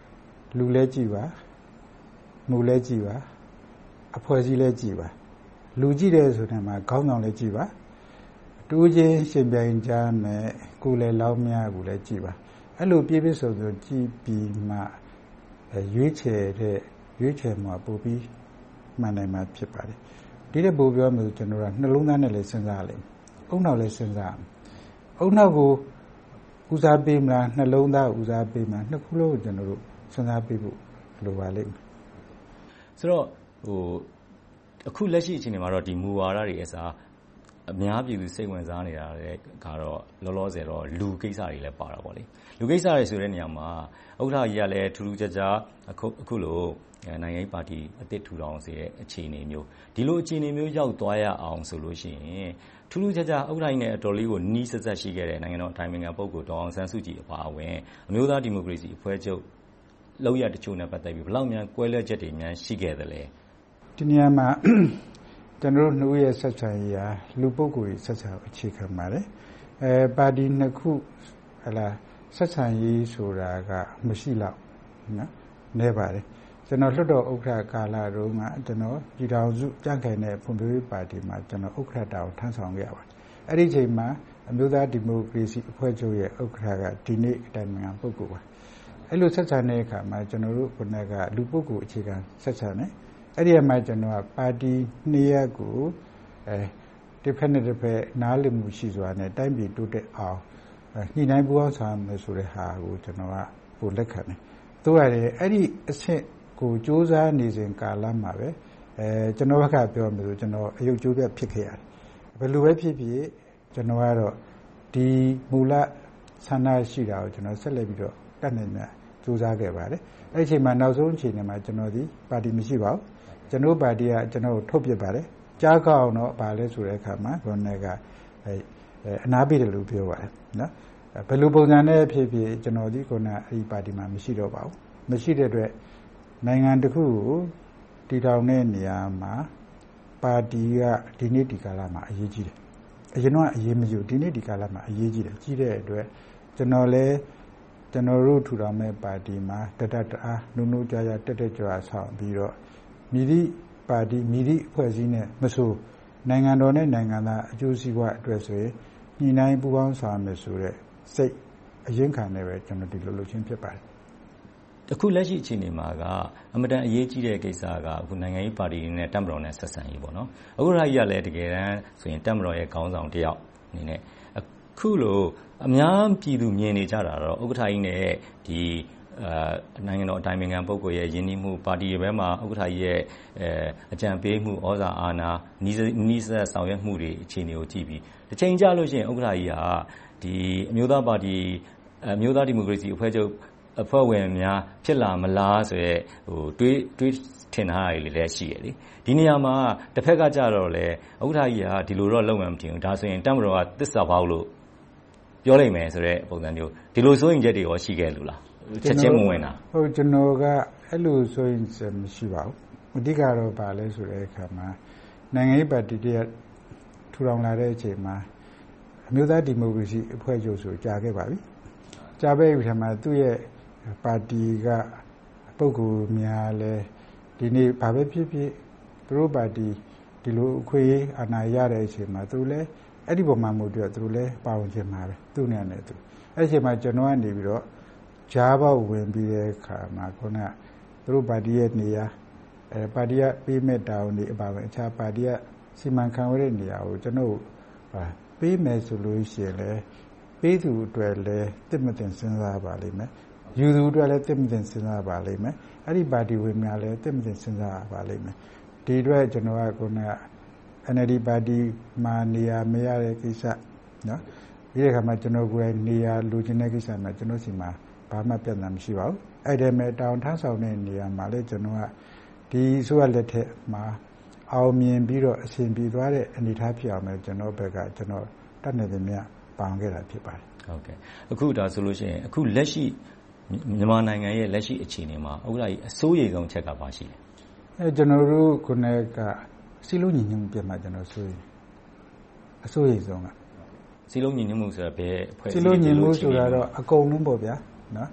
လူလဲကြည့်ပါမူလဲကြည့်ပါအဖွဲ့အစည်းလဲကြည့်ပါလူကြည့်တယ်ဆိုတဲ့မှာခေါင်းဆောင်လဲကြည့်ပါတူးချင်းရှင်ပြိုင်ကြမယ်ကိုယ်လဲလောင်းများကိုလဲကြည့်ပါအဲ့လိုပြည့်ပြည့်စုံစုံကြည့်ပြီးမှရွေးချယ်တဲ့ရွေးချယ်မှာပို့ပြီးမှန်နိုင်မှာဖြစ်ပါတယ်ဒီတဲ့ပို့ပြောမယ်ဆိုကျွန်တော်ကနှလုံးသားနဲ့လည်းစဉ်းစားလိုက်အုံနောက်လည်းစဉ်းစားအုံနောက်ကိုဦးစားပေးမလားနှလုံးသားဦးစားပေးမလားနှစ်ခုလုံးကိုကျွန်တော်တို့စဉ်းစားပေးဖို့လိုပါလိမ့်မယ်ဆိုတော့ဟိုအခုလက်ရှိအချိန်မှာတော့ဒီမူဝါဒတွေအစားအများပြည်သူစိတ်ဝင်စားနေတာလည်းကတော့လောလောဆယ်တော့လူကိစ္စတွေလည်းပါတာပေါ့လေလူကိစ္စတွေဆိုတဲ့နေရာမှာဥက္ကဋ္ဌကြီးကလည်းထူးထူးခြားခြားအခုအခုလိုနိုင်ငံရေးပါတီအသစ်ထူထောင်စေတဲ့အခြေအနေမျိုးဒီလိုအခြေအနေမျိုးရောက်သွားရအောင်ဆိုလို့ရှိရင်ထူးထူးခြားခြားဥက္ကဋ္ဌကြီးနဲ့အတော်လေးကိုနီးစပ်စပ်ရှိခဲ့တဲ့နိုင်ငံတော်အတိုင်ပင်ခံပုဂ္ဂိုလ်ဒေါ်အောင်ဆန်းစုကြည်အပါအဝင်အမျိုးသားဒီမိုကရေစီအဖွဲ့ချုပ်လောက်ရတချို့နဲ့ပတ်သက်ပြီးဘယ်လောက်များကွဲလွဲချက်တွေများရှိခဲ့သလဲဒီနေရာမှာကျွန်တော်တို့နှုတ်ရဲ့ဆက်ဆံရေးဟာလူပုဂ္ဂိုလ်ဆက်ဆံအခြေခံပါတယ်အဲပါတီနှစ်ခုဟလာဆက်ဆံရေးဆိုတာကမရှိတော့နော်နေပါတယ်ကျွန်တော်လွှတ်တော်ဥက္ကဋ္ဌကာလတုန်းကကျွန်တော်ပြည်ထောင်စုကြံ့ခိုင်တဲ့ဖွံ့ဖြိုးရေးပါတီမှာကျွန်တော်ဥက္ကဋ္ဌတာဝန်ထမ်းဆောင်ခဲ့ရပါတယ်အဲ့ဒီချိန်မှာအမျိုးသားဒီမိုကရေစီအဖွဲ့ချုပ်ရဲ့ဥက္ကဋ္ဌကဒီနေ့အတိုင်ပင်ခံပုဂ္ဂိုလ်ပါအဲ့လိုဆက်ဆံတဲ့အခါမှာကျွန်တော်တို့ခုနကလူပုဂ္ဂိုလ်အခြေခံဆက်ဆံတယ်အဲ့ဒီမှာကျွန်တော်ကပါတီနှစ်ရပ်ကိုအဲတစ်ဖက်နဲ့တစ်ဖက်နားလည်မှုရှိစွာနဲ့တိုင်းပြည်တိုးတက်အောင်ညှိနှိုင်းပူးပေါင်းဆောင်မယ်ဆိုတဲ့ဟာကိုကျွန်တော်ကပိုလက်ခံတယ်။သို့ရတယ်အဲ့ဒီအဆင့်ကိုစ조사နေစဉ်ကာလမှာပဲအဲကျွန်တော်ဘက်ကပြောမယ်ဆိုကျွန်တော်အယုတ်ကျိုးပြဖြစ်ခဲ့ရတယ်။ဘယ်လိုပဲဖြစ်ဖြစ်ကျွန်တော်ကတော့ဒီမူလဆန္ဒရှိတာကိုကျွန်တော်ဆက်လက်ပြီးတော့တတ်နိုင်မှာစ조사ခဲ့ပါတယ်။အဲ့ဒီအချိန်မှာနောက်ဆုံးအချိန်မှာကျွန်တော်ဒီပါတီမရှိပါဘူး။ကျွန်တော်ပါတီကကျွန်တော်ထုတ်ပြပါတယ်ကြားကောင်းတော့ဗာလဲဆိုတဲ့အခါမှာခေါင်းကအဲအနာပေးတယ်လို့ပြောပါတယ်နော်ဘယ်လိုပုံစံနဲ့ဖြစ်ဖြစ်ကျွန်တော်ဒီခုနအဲဒီပါတီမှာမရှိတော့ပါဘူးမရှိတဲ့အတွက်နိုင်ငံတစ်ခုကိုတည်ထောင်တဲ့နေရာမှာပါတီကဒီနေ့ဒီကာလမှာအရေးကြီးတယ်အရင်တော့အရေးမကြီးဒီနေ့ဒီကာလမှာအရေးကြီးတယ်ကြီးတဲ့အတွက်ကျွန်တော်လဲကျွန်တော်တို့ထူထောင်မဲ့ပါတီမှာတတတအားနုနုကြကြတက်တက်ကြွဆောင်ပြီးတော့မိသည့်ပါတီမိသည့်အဖွဲ့အစည်းနဲ့မဆိုနိုင်ငံတော်နဲ့နိုင်ငံသားအကျိုးစီးပွားအတွက်ဆိုရင်ညှိနှိုင်းပူးပေါင်းဆောင်မယ်ဆိုတဲ့စိတ်အရင်ခံနေပဲကျွန်တော်ဒီလိုလုပ်ချင်းဖြစ်ပါတယ်အခုလက်ရှိအခြေအနေမှာကအမတန်အရေးကြီးတဲ့ကိစ္စကအခုနိုင်ငံရေးပါတီတွေနဲ့တပ်မတော်နဲ့ဆက်ဆံရေးပေါ့နော်အခုရာကြီးကလည်းတကယ်တမ်းဆိုရင်တပ်မတော်ရဲ့ခေါင်းဆောင်တယောက်အနေနဲ့အခုလိုအများပြည်သူမြင်နေကြတာတော့ဥက္ကဋ္ဌကြီးနဲ့ဒီအဲနိုင်ငံတော်အတိုင်ပင်ခံပုဂ္ဂိုလ်ရဲ့ယဉ်ကျေးမှုပါတီရဲ့ဘက်မှာဥက္ကဋ္ဌကြီးရဲ့အဲအကြံပေးမှုဩဇာအာဏာနီးနီးစပ်ဆောင်ရွက်မှုတွေအခြေအနေကိုကြည့်ပြီးတစ်ချိန်ကြာလို့ရှိရင်ဥက္ကဋ္ဌကြီးဟာဒီအမျိုးသားပါတီအမျိုးသားဒီမိုကရေစီအဖွဲ့ချုပ်အဖွဲ့ဝင်များဖြစ်လာမလားဆိုရဲဟိုတွေးတွေးထင်တာတွေလည်းရှိရလေဒီနေရာမှာတစ်ဖက်ကကြတော့လေဥက္ကဋ္ဌကြီးဟာဒီလိုတော့လုပ်မှမထင်ဘူးဒါဆိုရင်တပ်မတော်ကသစ္စာပေါက်လို့ပြောလိုက်မယ်ဆိုတဲ့ပုံစံမျိုးဒီလိုစိုးရင်ချက်တွေရောရှိခဲ့လို့လားချက်ချင်းမဝင်တာဟုတ်ကျွန်တော်ကအဲ့လိုဆိုရင်မရှိပါဘူးအဓိကတော့ဗာလဲဆိုတဲ့အခါမှာနိုင်ငံရေးပါတီတည်းထူထောင်လာတဲ့အချိန်မှာအမျိုးသားဒီမိုကရေစီအဖွဲ့ချုပ်ဆိုကြာခဲ့ပါပြီကြာပဲဒီမှာသူ့ရဲ့ပါတီကပုဂ္ဂိုလ်များလဲဒီနေ့ဘာပဲဖြစ်ဖြစ်သူတို့ပါတီဒီလိုအခွင့်အရေးအာဏာရတဲ့အချိန်မှာသူလဲအဲ့ဒီပုံမှန်မှုတွေသူလဲပါဝင်ခြင်းမှာပဲသူ့နဲ့နဲ့သူအဲ့ဒီအချိန်မှာကျွန်တော်ကနေပြီးတော့ဂျားပေါက်ဝင်ပြီးတဲ့အခါမှာခုနသူတို့ပါတီရဲ့နေရာအဲပါတီကပေးမဲ့တာဝန်တွေအပါဝင်အခြားပါတီကစီမံခန့်ခွဲတဲ့နေရာကိုကျွန်တော်ပေးမယ်ဆိုလို့ရှိရင်လည်းပေးသူအတွက်လည်းတစ်မတင်စဉ်းစားပါလိမ့်မယ်ယူသူအတွက်လည်းတစ်မတင်စဉ်းစားပါလိမ့်မယ်အဲ့ဒီပါတီဝင်များလည်းတစ်မတင်စဉ်းစားပါလိမ့်မယ်ဒီအတွက်ကျွန်တော်ကခုန N L D ပါတီမှာနေရာမရတဲ့ကိစ္စနော်ဒီအခါမှာကျွန်တော်ကိုယ်နေရာလူချင်းတဲ့ကိစ္စမှာကျွန်တော်စီမှာဘာမှပြဿနာမရှိပါဘူးအဲ့ဒီမဲ့တောင်ထမ်းဆောင်တဲ့နေရာမှာလည်းကျွန်တော်ကဒီဆိုရလက်ထက်မှာအောင်မြင်ပြီးတော့အရှင်ပြေသွားတဲ့အနေအထားဖြစ်အောင်လည်းကျွန်တော်ဘက်ကကျွန်တော်တတ်နိုင်တဲ့မြတ်ပေါင်ခဲ့တာဖြစ်ပါတယ်ဟုတ်ကဲ့အခုဒါဆိုလို့ရှိရင်အခုလက်ရှိမြန်မာနိုင်ငံရဲ့လက်ရှိအခြေအနေမှာဥက္ကဋ္ဌကြီးအစိုးရဆုံးချက်ကပါရှိတယ်အဲကျွန်တော်တို့ခုနကစီလုံးညီညွတ်မှုပြမှာကျွန်တော်ဆိုရင်အစိုးရဆုံးကစီလုံးညီညွတ်မှုဆိုတာဘယ်အဖွဲ့စီလုံးညီညွတ်မှုဆိုတာတော့အကုန်လုံးပေါ့ဗျာနော်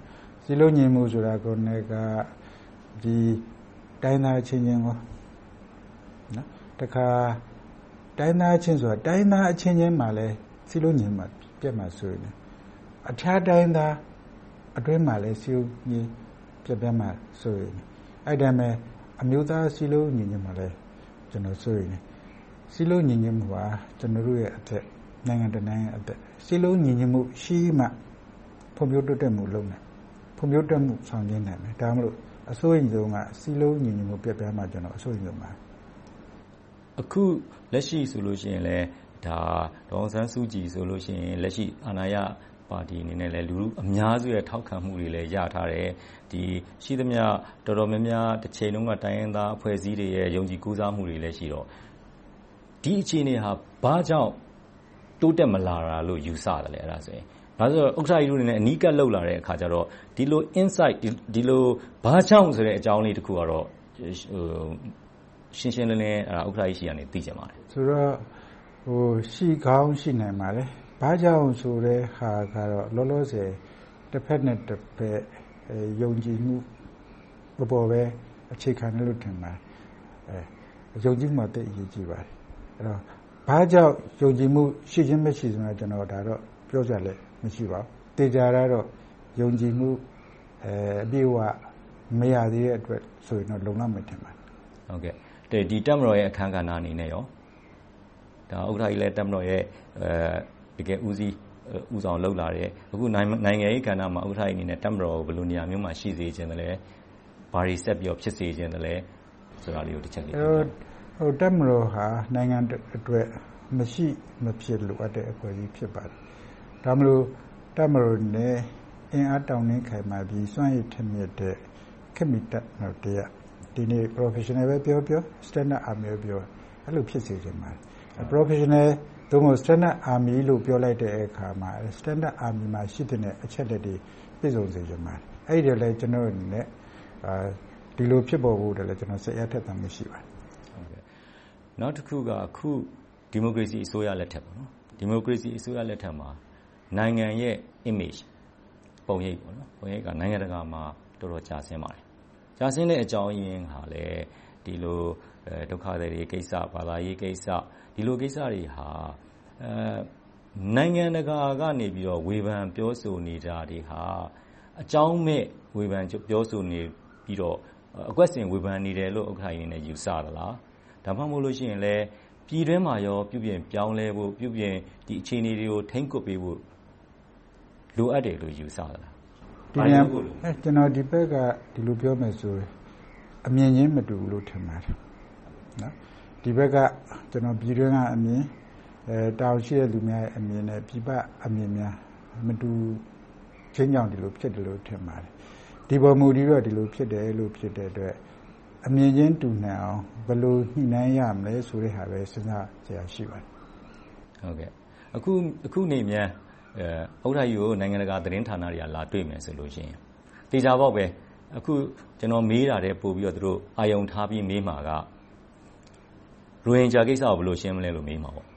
စီလုံးညီမှုဆိုတာကိုလည်းကဒီတိုင်းသားချင်းချင်းကိုနော်တခါတိုင်းသားချင်းဆိုတာတိုင်းသားအချင်းချင်းမှလည်းစီလုံးညီမှာပြတ်မှာဆိုရင်အခြားတိုင်းသားအတွင်းမှာလည်းစီလုံးညီပြတ်ပြတ်မှာဆိုရင်အဲ့ဒါမဲ့အမျိုးသားစီလုံးညီညီမှာလည်းကျွန်တော်ဆိုရင်စီလုံးညီညီမှုဟာကျွန်တော်တို့ရဲ့အသက်နိုင်ငံတကာနိုင်ငံအသက်စီလုံးညီညီမှုရှိမှဖွံ့ဖြိုးတိုးတက်မှုလုပ်နိုင်ဖွံ့ဖြိုးတိုးတက်မှုဆောင်ကျဉ်နိုင်မယ်ဒါမှမဟုတ်အစိုးရဆုံးကစီလုံးညီညီမှုပြတ်ပြတ်မှာကျွန်တော်အစိုးရဆုံးမှာအခုလက်ရှိဆိုလို့ရှိရင်လည်းဒါဒေါအောင်ဆန်းစုကြည်ဆိုလို့ရှိရင်လက်ရှိအာဏာရပါတီအနေနဲ့လည်းလူလူအများစုရဲ့ထောက်ခံမှုတွေလည်းရထားတယ်ဒီရှိသမျှတော်တော်များများတစ်ချိန်လုံးကတိုင်းရင်းသားအဖွဲ့အစည်းတွေရဲ့ယုံကြည်ကိုးစားမှုတွေလည်းရှိတော့ဒီအခြေအနေဟာဘာကြောင့်တိုးတက်မလာတာလို့ယူဆတယ်လေအဲ့ဒါဆိုရင်ဘာလို့ဥက္ကဋ္ဌကြီးတို့အနေနဲ့အနီးကပ်လောက်လာတဲ့အခါကျတော့ဒီလို insight ဒီလိုဘာကြောင့်ဆိုတဲ့အကြောင်းလေးတစ်ခုကတော့ဟိုရှင်းရှင်းလင်းလင်းအဲ့ဒါဥက္ကဋ္ဌကြီးရှိရနေသိကြပါတယ်ဆိုတော့ဟိုရှိကောင်းရှိနိုင်ပါလေဘာကြောင့်ဆိုတဲ့ဟာကတော့လောလောဆယ်တစ်ဖက်နဲ့တစ်ဖက်ယုံကြည်မှုပေါ်ပဲအခြေခံလို့ထင်ပါတယ်အဲယုံကြည်မှုတည်းအရေးကြီးပါတယ်အဲ့တော့ဘာကြောင့်ယုံကြည်မှုရှိခြင်းမရှိဆိုတာကျွန်တော်ဒါတော့ပြောကြလဲမရှိပါဘူးတေချာတော့ယုံကြည်မှုအဲအပြည့်အဝမရသေးတဲ့အတွက်ဆိုရင်တော့လုံလောက်မှထင်ပါတယ်ဟုတ်ကဲ့တဲ့ဒီတက်မတော်ရဲ့အခမ်းကဏ္ဍအနေနဲ့ရောဒါဥက္ကဋ္ဌကြီးလည်းတက်မတော်ရဲ့အဲတကယ်ဦးစီးဦးဆောင်လှုပ်လာတယ်အခုနိုင်ငံရေးကဏ္ဍမှာဥက္ကဋ္ဌကြီးအနေနဲ့တက်မတော်ဘယ်လိုနေရာမျိုးမှာရှိစေခြင်းတယ်လဲဘာတွေဆက်ပြီးတော့ဖြစ်စေခြင်းတယ်လဲဆိုတာလေးကိုတစ်ချက်လေးပြောဟိုတက်မတော်ဟာနိုင်ငံအတွက်မရှိမဖြစ်လိုအပ်တဲ့အဖွဲ့အစည်းဖြစ်ပါတယ်ဒါမလို့တက်မတော်နဲ့အင်အားတောင်းနှင်းခိုင်မာပြီးစွမ်းရည်ထက်မြက်တဲ့ခေတ်မီတက်မတော်တရားဒီနေ့ professional ပဲပြောပြော standard army ပဲပြောအဲ့လိုဖြစ်စေချင်ပါတယ် professional သို့မဟုတ် standard army လို့ပြောလိုက်တဲ့အခါမှာ standard army မှာရှိတဲ့အချက်လက်တွေပြည့်စုံစေချင်ပါတယ်အဲ့ဒီလည်းကျွန်တော်အနေနဲ့အာဒီလိုဖြစ်ပေါ်ဖို့တည်းလည်းကျွန်တော်စိတ်အားထက်သန်မှုရှိပါတယ်ဟုတ်ကဲ့နောက်တစ်ခုကအခုဒီမိုကရေစီအစိုးရလက်ထက်ပေါ့နော်ဒီမိုကရေစီအစိုးရလက်ထက်မှာနိုင်ငံရဲ့ image ပုံရိပ်ပေါ့နော်ပုံရိပ်ကနိုင်ငံတကာမှာတော်တော်ကျဆင်းပါတယ်ကျဆင်းတဲ့အကြောင်းရင်းဟာလည်းဒီလိုဒုက္ခတွေကိစ္စဘာသာရေးကိစ္စဒီလိုကိစ္စတွေဟာအဲနိုင်ငံတကာကနေပြီးတော့ဝေဖန်ပြောဆိုနေတာတွေဟာအကြောင်းမဲ့ဝေဖန်ပြောဆိုနေပြီးတော့အကွက်စင်ဝေဖန်နေတယ်လို့ဥက္ကဋ္ဌကြီးနဲ့ယူဆသလားဒါမှမဟုတ်လို့ရှိရင်လည်းပြည်တွင်းမှာရောပြုပြင်ပြောင်းလဲဖို့ပြုပြင်ဒီအခြေအနေတွေကိုထိန်းကွပ်ပေးဖို့လိုအပ်တယ်လို့ယူဆသလားဒီနေရာအဲကျွန်တော်ဒီဘက်ကဒီလိုပြောမယ်ဆိုအမြင်ချင်းမတူဘူးလို့ထင်ပါတယ်နော်ဒီဘက်ကကျွန်တော်ပြည်တွင်းကအမြင်အဲတောင်ရှိတဲ့လူများရဲ့အမြင်နဲ့ပြည်ပအမြင်များမတူချင်းကြောင့်ဒီလိုဖြစ်တယ်လို့ထင်ပါတယ်ဒီပေါ်မူပြီးတော့ဒီလိုဖြစ်တယ်လို့ဖြစ်တဲ့အတွက်အမြင်ချင်းတူနိုင်အောင်ဘယ်လိုညှိနှိုင်းရမလဲဆိုတဲ့ဟာပဲစဉ်းစားကြရရှိပါတယ်ဟုတ်ကဲ့အခုအခုနေမြန်အဲဥက္ကဋ္ဌကြီးကိုနိုင်ငံတကာသတင်းဌာနတွေကလာတွေ့မယ်ဆိုလို့ရှိရင်တေချာပေါက်ပဲအခုကျွန်တော်မေးတာတဲ့ပို့ပြီးတော့သူတို့အာယုံထားပြီးမေးမှာကရိုဟင်ဂျာကိစ္စကိုဘယ်လိုရှင်းမလဲလို့မေးမှာပေါ့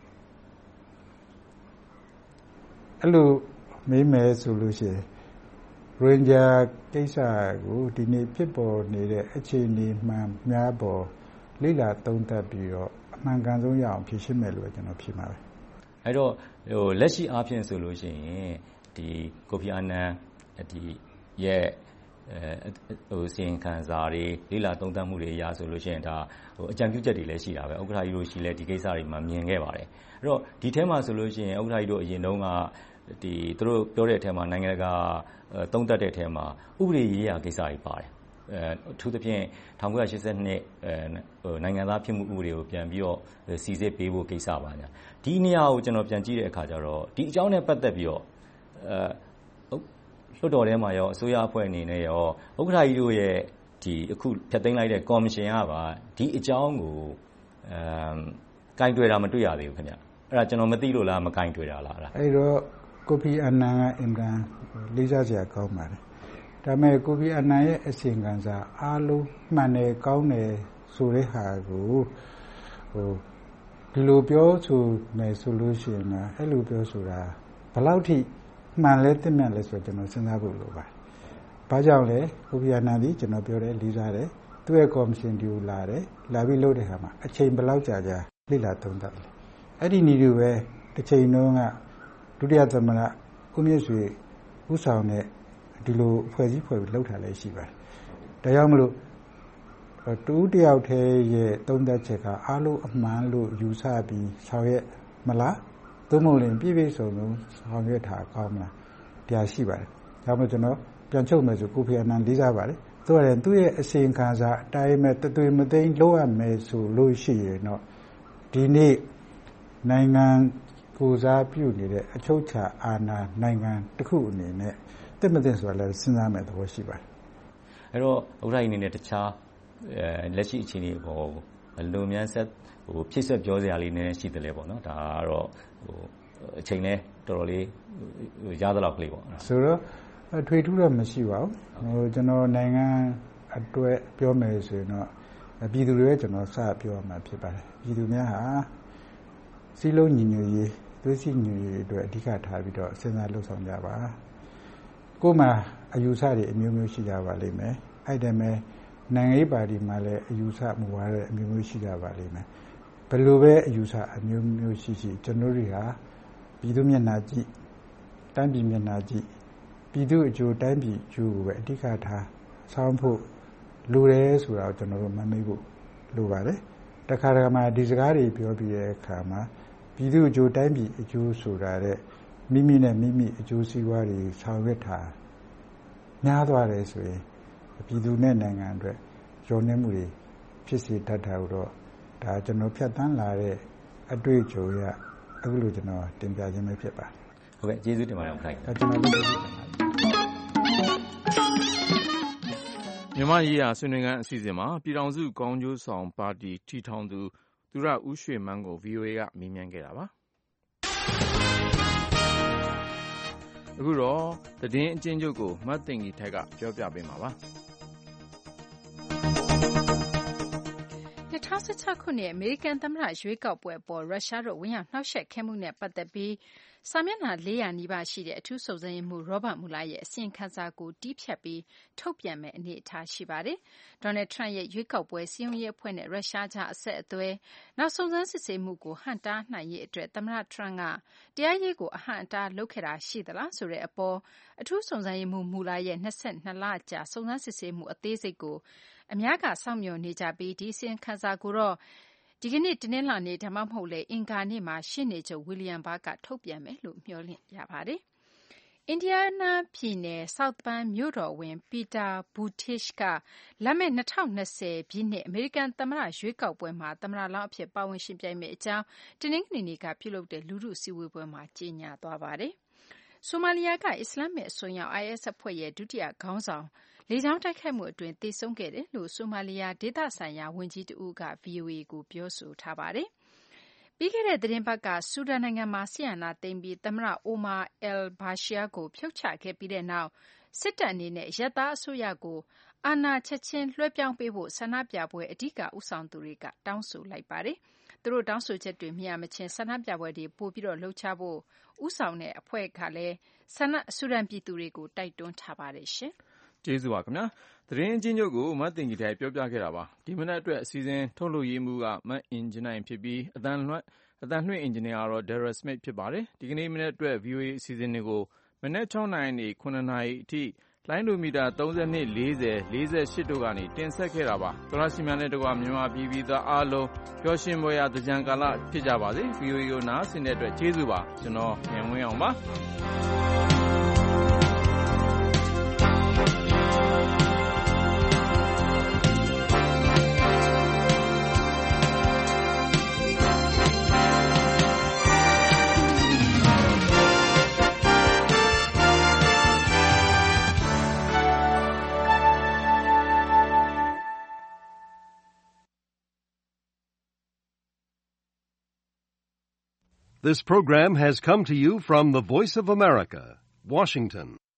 အဲ့လိုမေးမယ်ဆိုလို့ရှိရင်ရိုဟင်ဂျာကိစ္စကိုဒီနေ့ဖြစ်ပေါ်နေတဲ့အခြေအနေမှန်များပေါ်လိလာသုံးသပ်ပြီးတော့အမှန်ကန်ဆုံးရအောင်ဖြေရှင်းမယ်လို့ကျွန်တော်ဖြေမှာပဲအဲ့တော့ဟိုလက်ရှိအားဖြင့်ဆိုလို့ရှိရင်ဒီကိုဖီအာနန်ဒီရဲ့အဲဟိုစီရင်ခံစာတွေလိလာသုံးသပ်မှုတွေအရာဆိုလို့ရှိရင်ဒါဟိုအကြံပြုချက်တွေလည်းရှိတာပဲဥက္ကဋ္ဌကြီးတို့ရှိလဲဒီကိစ္စတွေမှာမြင်ခဲ့ပါတယ်အဲ့တော့ဒီထဲမှာဆိုလို့ရှိရင်ဥက္ကဋ္ဌကြီးတို့အရင်တုန်းကဒီသူတို့ပြောတဲ့အထက်မှာနိုင်ငံတကာသုံးသပ်တဲ့အထက်မှာဥပဒေရေးရာကိစ္စတွေပါတယ်အဲအထူးသဖြင့်၁၉၈၂အဲဟိုနိုင်ငံသားဖြစ်မှုဥပဒေကိုပြန်ပြီးတော့စီစစ်ပေးဖို့ကိစ္စပါညာဒီနေရာကိုကျွန်တော်ပြန်ကြည့်တဲ့အခါကျတော့ဒီအကြောင်းနဲ့ပတ်သက်ပြီးတော့အဲလွှတ်တော်ထဲမှာရောအစိုးရအဖွဲ့အနေနဲ့ရောဥက္ကဋ္ဌကြီးတို့ရဲ့ဒီအခုဖျက်သိမ်းလိုက်တဲ့ကော်မရှင်ကပါဒီအကြောင်းကိုအဲကင်တွယ်တာမတွေ့ရသေးဘူးခင်ဗျအဲ့ဒါကျွန်တော်မသိလို့လားမကင်တွယ်တာလားအဲ့ဒါအဲ့တော့ကိုဖီအာနန်ကအင်ကန်လေးစားစရာကောင်းပါတယ်ဒါပေမဲ့ကိုဖီအာနန်ရဲ့အစီရင်ခံစာအားလုံးမှန်တယ်ကောင်းတယ်ဆိုတဲ့ဟာကိုဟိုဒီလိုပြောဆိုမယ်ဆိုလို့ရှိရင်အဲ့လိုပြောဆိုတာဘယ်လောက်ထိမှန်လဲသိမှန်လဲဆိုတော့ကျွန်တော်စဉ်းစားဖို့လိုပါတယ်ဘာကြောင့်လဲကိုဖီအာနန်သည်ကျွန်တော်ပြောတယ်လေးစားတယ်သူ့ရဲ့ကော်မရှင်ဒီကိုလာတယ်လာပြီးလုပ်တဲ့အခါမှာအချိန်ဘယ်လောက်ကြာကြာလေ့လာသုံးသပ်တယ်အဲ့ဒီနည်းတွေပဲတစ်ချိန်လုံးကဒုတိယသမ္မတဦးမြင့်ဆွေဦးဆောင်တဲ့ဒီလိုဖွဲ့စည်းဖွဲ့ပြီးလှုပ်ထားလဲရှိပါတယ်ဒါကြောင့်မလို့တူတယောက်တည်းရဲ့သုံးသပ်ချက်ကအားလုံးအမှန်လို့ယူဆပြီးဆောင်ရွက်မလားသို့မဟုတ်ရင်ပြည့်ပြည့်စုံစုံဆောင်ရွက်တာကောင်းမလားတရားရှိပါတယ်ဒါမှမဟုတ်ကျွန်တော်ပြန်ချုပ်မယ်ဆိုကိုဖီအာနန်လေးစားပါတယ်သူကလည်းသူ့ရဲ့အစီအခံစာအတိုင်းမဲ့တသွေမသိမ်းလုပ်ရမယ်ဆိုလို့ရှိရင်တော့ဒီနေ့နိုင်ငံကိုစားပြုနေတဲ့အချုပ်ချာအာဏာနိုင်ငံတစ်ခုအနေနဲ့တက်မတက်ဆိုတာလည်းစဉ်းစားမယ်သဘောရှိပါတယ်အဲ့တော့ဥက္ကဋ္ဌအနေနဲ့တခြားအဲလက်ရှိအခြေအနေပေါ်လုံမြန်ဆက်ဟိုဖြစ်ဆက်ပြောစရာလေးနည်းနည်းရှိတယ်လေပေါ့နော်ဒါကတော့ဟိုအချိန်နဲ့တော်တော်လေးရသလောက်ကလေးပေါ့ဆိုတော့ထွေထူးတော့မရှိပါဘူးဟိုကျွန်တော်နိုင်ငံအတွက်ပြောမယ်ဆိုရင်တော့ပြည်သူတွေရဲ့ကျွန်တော်စပြောမှာဖြစ်ပါတယ်ပြည်သူများဟာစီးလုံးညီညွတ်ရေးသွေးစည်းညီညွတ်ရေးအတွက်အဓိကထားပြီးတော့စဉ်းစားလှုပ်ဆောင်ကြပါကိုယ်မှာအယူဆတွေအမျိုးမျိုးရှိကြပါလိမ့်မယ်အဲ့ဒါမဲ့နိုင်ငံရေးပါတီမှာလည်းအယူဆမူဝါဒအမျိုးမျိုးရှိကြပါလိမ့်မယ်ဘယ်လိုပဲအယူဆအမျိုးမျိုးရှိရှိကျွန်တော်တို့ဟာပြည်သူမျက်နှာကြည့်တိုင်းပြည်မျက်နှာကြည့်ပြည်သူအကျိုးတိုင်းပြည်အကျိုးကိုပဲအဓိကထားဆောင်းဖို့လိုတယ်ဆိုတာကိုကျွန်တော်တို့မမေ့ဖို့လိုပါတယ်တခါတခါမှဒီစကားတွေပြောပြီးတဲ့အခါမှာပြည်သူအကျိုးတိုင်းပြည်အကျိုးဆိုတာတဲ့မိမိနဲ့မိမိအကျိုးစီးပွားတွေဆောင်ရွက်တာများသွားတယ်ဆိုရင်ပြည်သူနဲ့နိုင်ငံအတွက်ရောနှင်းမှုတွေဖြစ်စေတတ်တာတော့ဒါကျွန်တော်ဖြတ်တန်းလာတဲ့အတွေ့အကြုံရအခုလိုကျွန်တော်တင်ပြခြင်းပဲဖြစ်ပါတယ်ဟုတ်ကဲ့ကျေးဇူးတင်ပါတယ်ခိုင်ဒါကျွန်တော်လည်းကျေးဇူးတင်ပါတယ်မြန်မာရေးရာဆွေးနွေးခန်းအစီအစဉ်မှာပြည်ထောင်စုကောင်းကျိုးဆောင်ပါတီထီထောင်သူသူရဦးရွှေမန်းကို ဗွီအိုအေ ကမေးမြန်းခဲ့တာပါအခုတော့သတင်းအကျဉ်းချုပ်ကိုမတ်သိင်္ဂီထိုက်ကပြောပြပေးမှာပါ၂၀၁၆ခုနှစ်အမေရိကန်သမ္မတရွေးကောက်ပွဲအပေါ်ရုရှားတို့ဝင်ရောက်နှောက်ယှက်ခဲ့မှုနဲ့ပတ်သက်ပြီးစာမျက်နှာလေးရာနီးပါးရှိတဲ့အထူးစုံစမ်းရေးမှူး Robert Mueller ရဲ့အစီရင်ခံစာကိုတည်းဖြတ်ပြီးထုတ်ပြန်မယ့်အနေအထားရှိပါတယ်။ Donald Trump ရဲ့ရွေးကောက်ပွဲစည်းရုံးရေးအဖွဲ့နဲ့ရုရှားကြားအဆက်အသွယ်နောက်စုံစမ်းစစ်ဆေးမှုကိုဟန့်တားနိုင်ရေးအတွက်သမ္မတ Trump ကတရားရေးကိုအဟန့်အတားလုပ်ခဲ့တာရှိသလားဆိုတဲ့အပေါ်အထူးစုံစမ်းရေးမှူး Mueller ရဲ့၂၂လကြာစုံစမ်းစစ်ဆေးမှုအသေးစိတ်ကိုအများကစောင့်မျှော်နေကြပြီးဒီအစီရင်ခံစာကိုတော့ဒီကနေ့တနင်္လာနေ့ဒါမှမဟုတ်လည်းအင်္ဂါနေ့မှာရှေ့နေချုပ် William Barr ကထုတ်ပြန်မယ်လို့မျှော်လင့်ရပါတယ်။ အင်ဒီယားနားပြည်နယ် South Bend မြို့တော်ဝန် Peter Buttigieg ကလာမယ့်၂၀၂၀ပြည့်နှစ်အမေရိကန်သမ္မတရွေးကောက်ပွဲမှာသမ္မတလောင်းအဖြစ်ပါဝင်ယှဉ်ပြိုင်မယ့်အကြောင်းတနင်္ဂနွေနေ့ကပြုလုပ်တဲ့လူထုစည်းဝေးပွဲမှာကြေညာသွားပါတယ်။ဆိုမာလီယာကအစ္စလာမစ်အစွန်းရောက် အိုင်အက်စ် အဖွဲ့ရဲ့ဒုတိယခေါင်းဆောင်လေကြောင်းတိုက်ခိုက်မှုအတွင်းသေဆုံးခဲ့တယ်လို့ဆိုမာလီယာဒေသဆိုင်ရာဝန်ကြီးတဦးက ဗွီအိုအေကိုပြောဆိုထားပါတယ်။ပြီးခဲ့တဲ့သီတင်းပတ်ကဆူဒန်နိုင်ငံမှာစစ်အာဏာသိမ်းပြီးသမ္မတ Omar al-Bashir ကိုဖြုတ်ချခဲ့ပြီးတဲ့နောက်စစ်တပ်အနေနဲ့အရပ်သားအစိုးရကိုအာဏာချက်ချင်းလွှဲပြောင်းပေးဖို့ဆန္ဒပြပွဲအဓိကဦးဆောင်သူတွေကတောင်းဆိုလိုက်ပါတယ်။သူတို့တောင်းဆိုချက်တွေမရမချင်းဆန္ဒပြပွဲတွေပိုပြီးလှုပ်ရှားဖို့ဦးဆောင်တဲ့အဖွဲ့ကလည်းဆူဒန်ပြည်သူတွေကိုတိုက်တွန်းထားပါတယ်ရှင်။ကျေးဇူးပါခင်ဗျာသတင်းအချင်းချုပ်ကိုမတ်တင်ကြီးထိုင်ပြောပြခဲ့တာပါဒီမနက်အတွက်အစီအစဉ်ထုတ်လုပ်ရေးမှုကမတ်အင်ဂျင်နိုင်ဖြစ်ပြီးအတန်လွှတ်အတန်လွှင့်အင်ဂျင်နီယာကတော့ Darren Smith ဖြစ်ပါတယ်ဒီကနေ့မနက်အတွက် ဗွီအိုအေ အစီအစဉ်တွေကိုမနက်၆နာရီနေ၇နာရီအထိလိုင်းဒိုမီတာ၃၂ ၄၀ ၄၈တို့ကနေတင်ဆက်ခဲ့တာပါသောရရှိများနဲ့တကွာမြန်မာပြည်ပြည်သားအားလုံးပျော်ရွှင်ပွဲရာသကြံကာလဖြစ်ကြပါစေ ဗွီအိုအေ ကိုနားဆင်တဲ့အတွက်ကျေးဇူးပါကျွန်တော်ဉာဏ်ဝင်းအောင်ပါ This program has come to you from the Voice of America, Washington.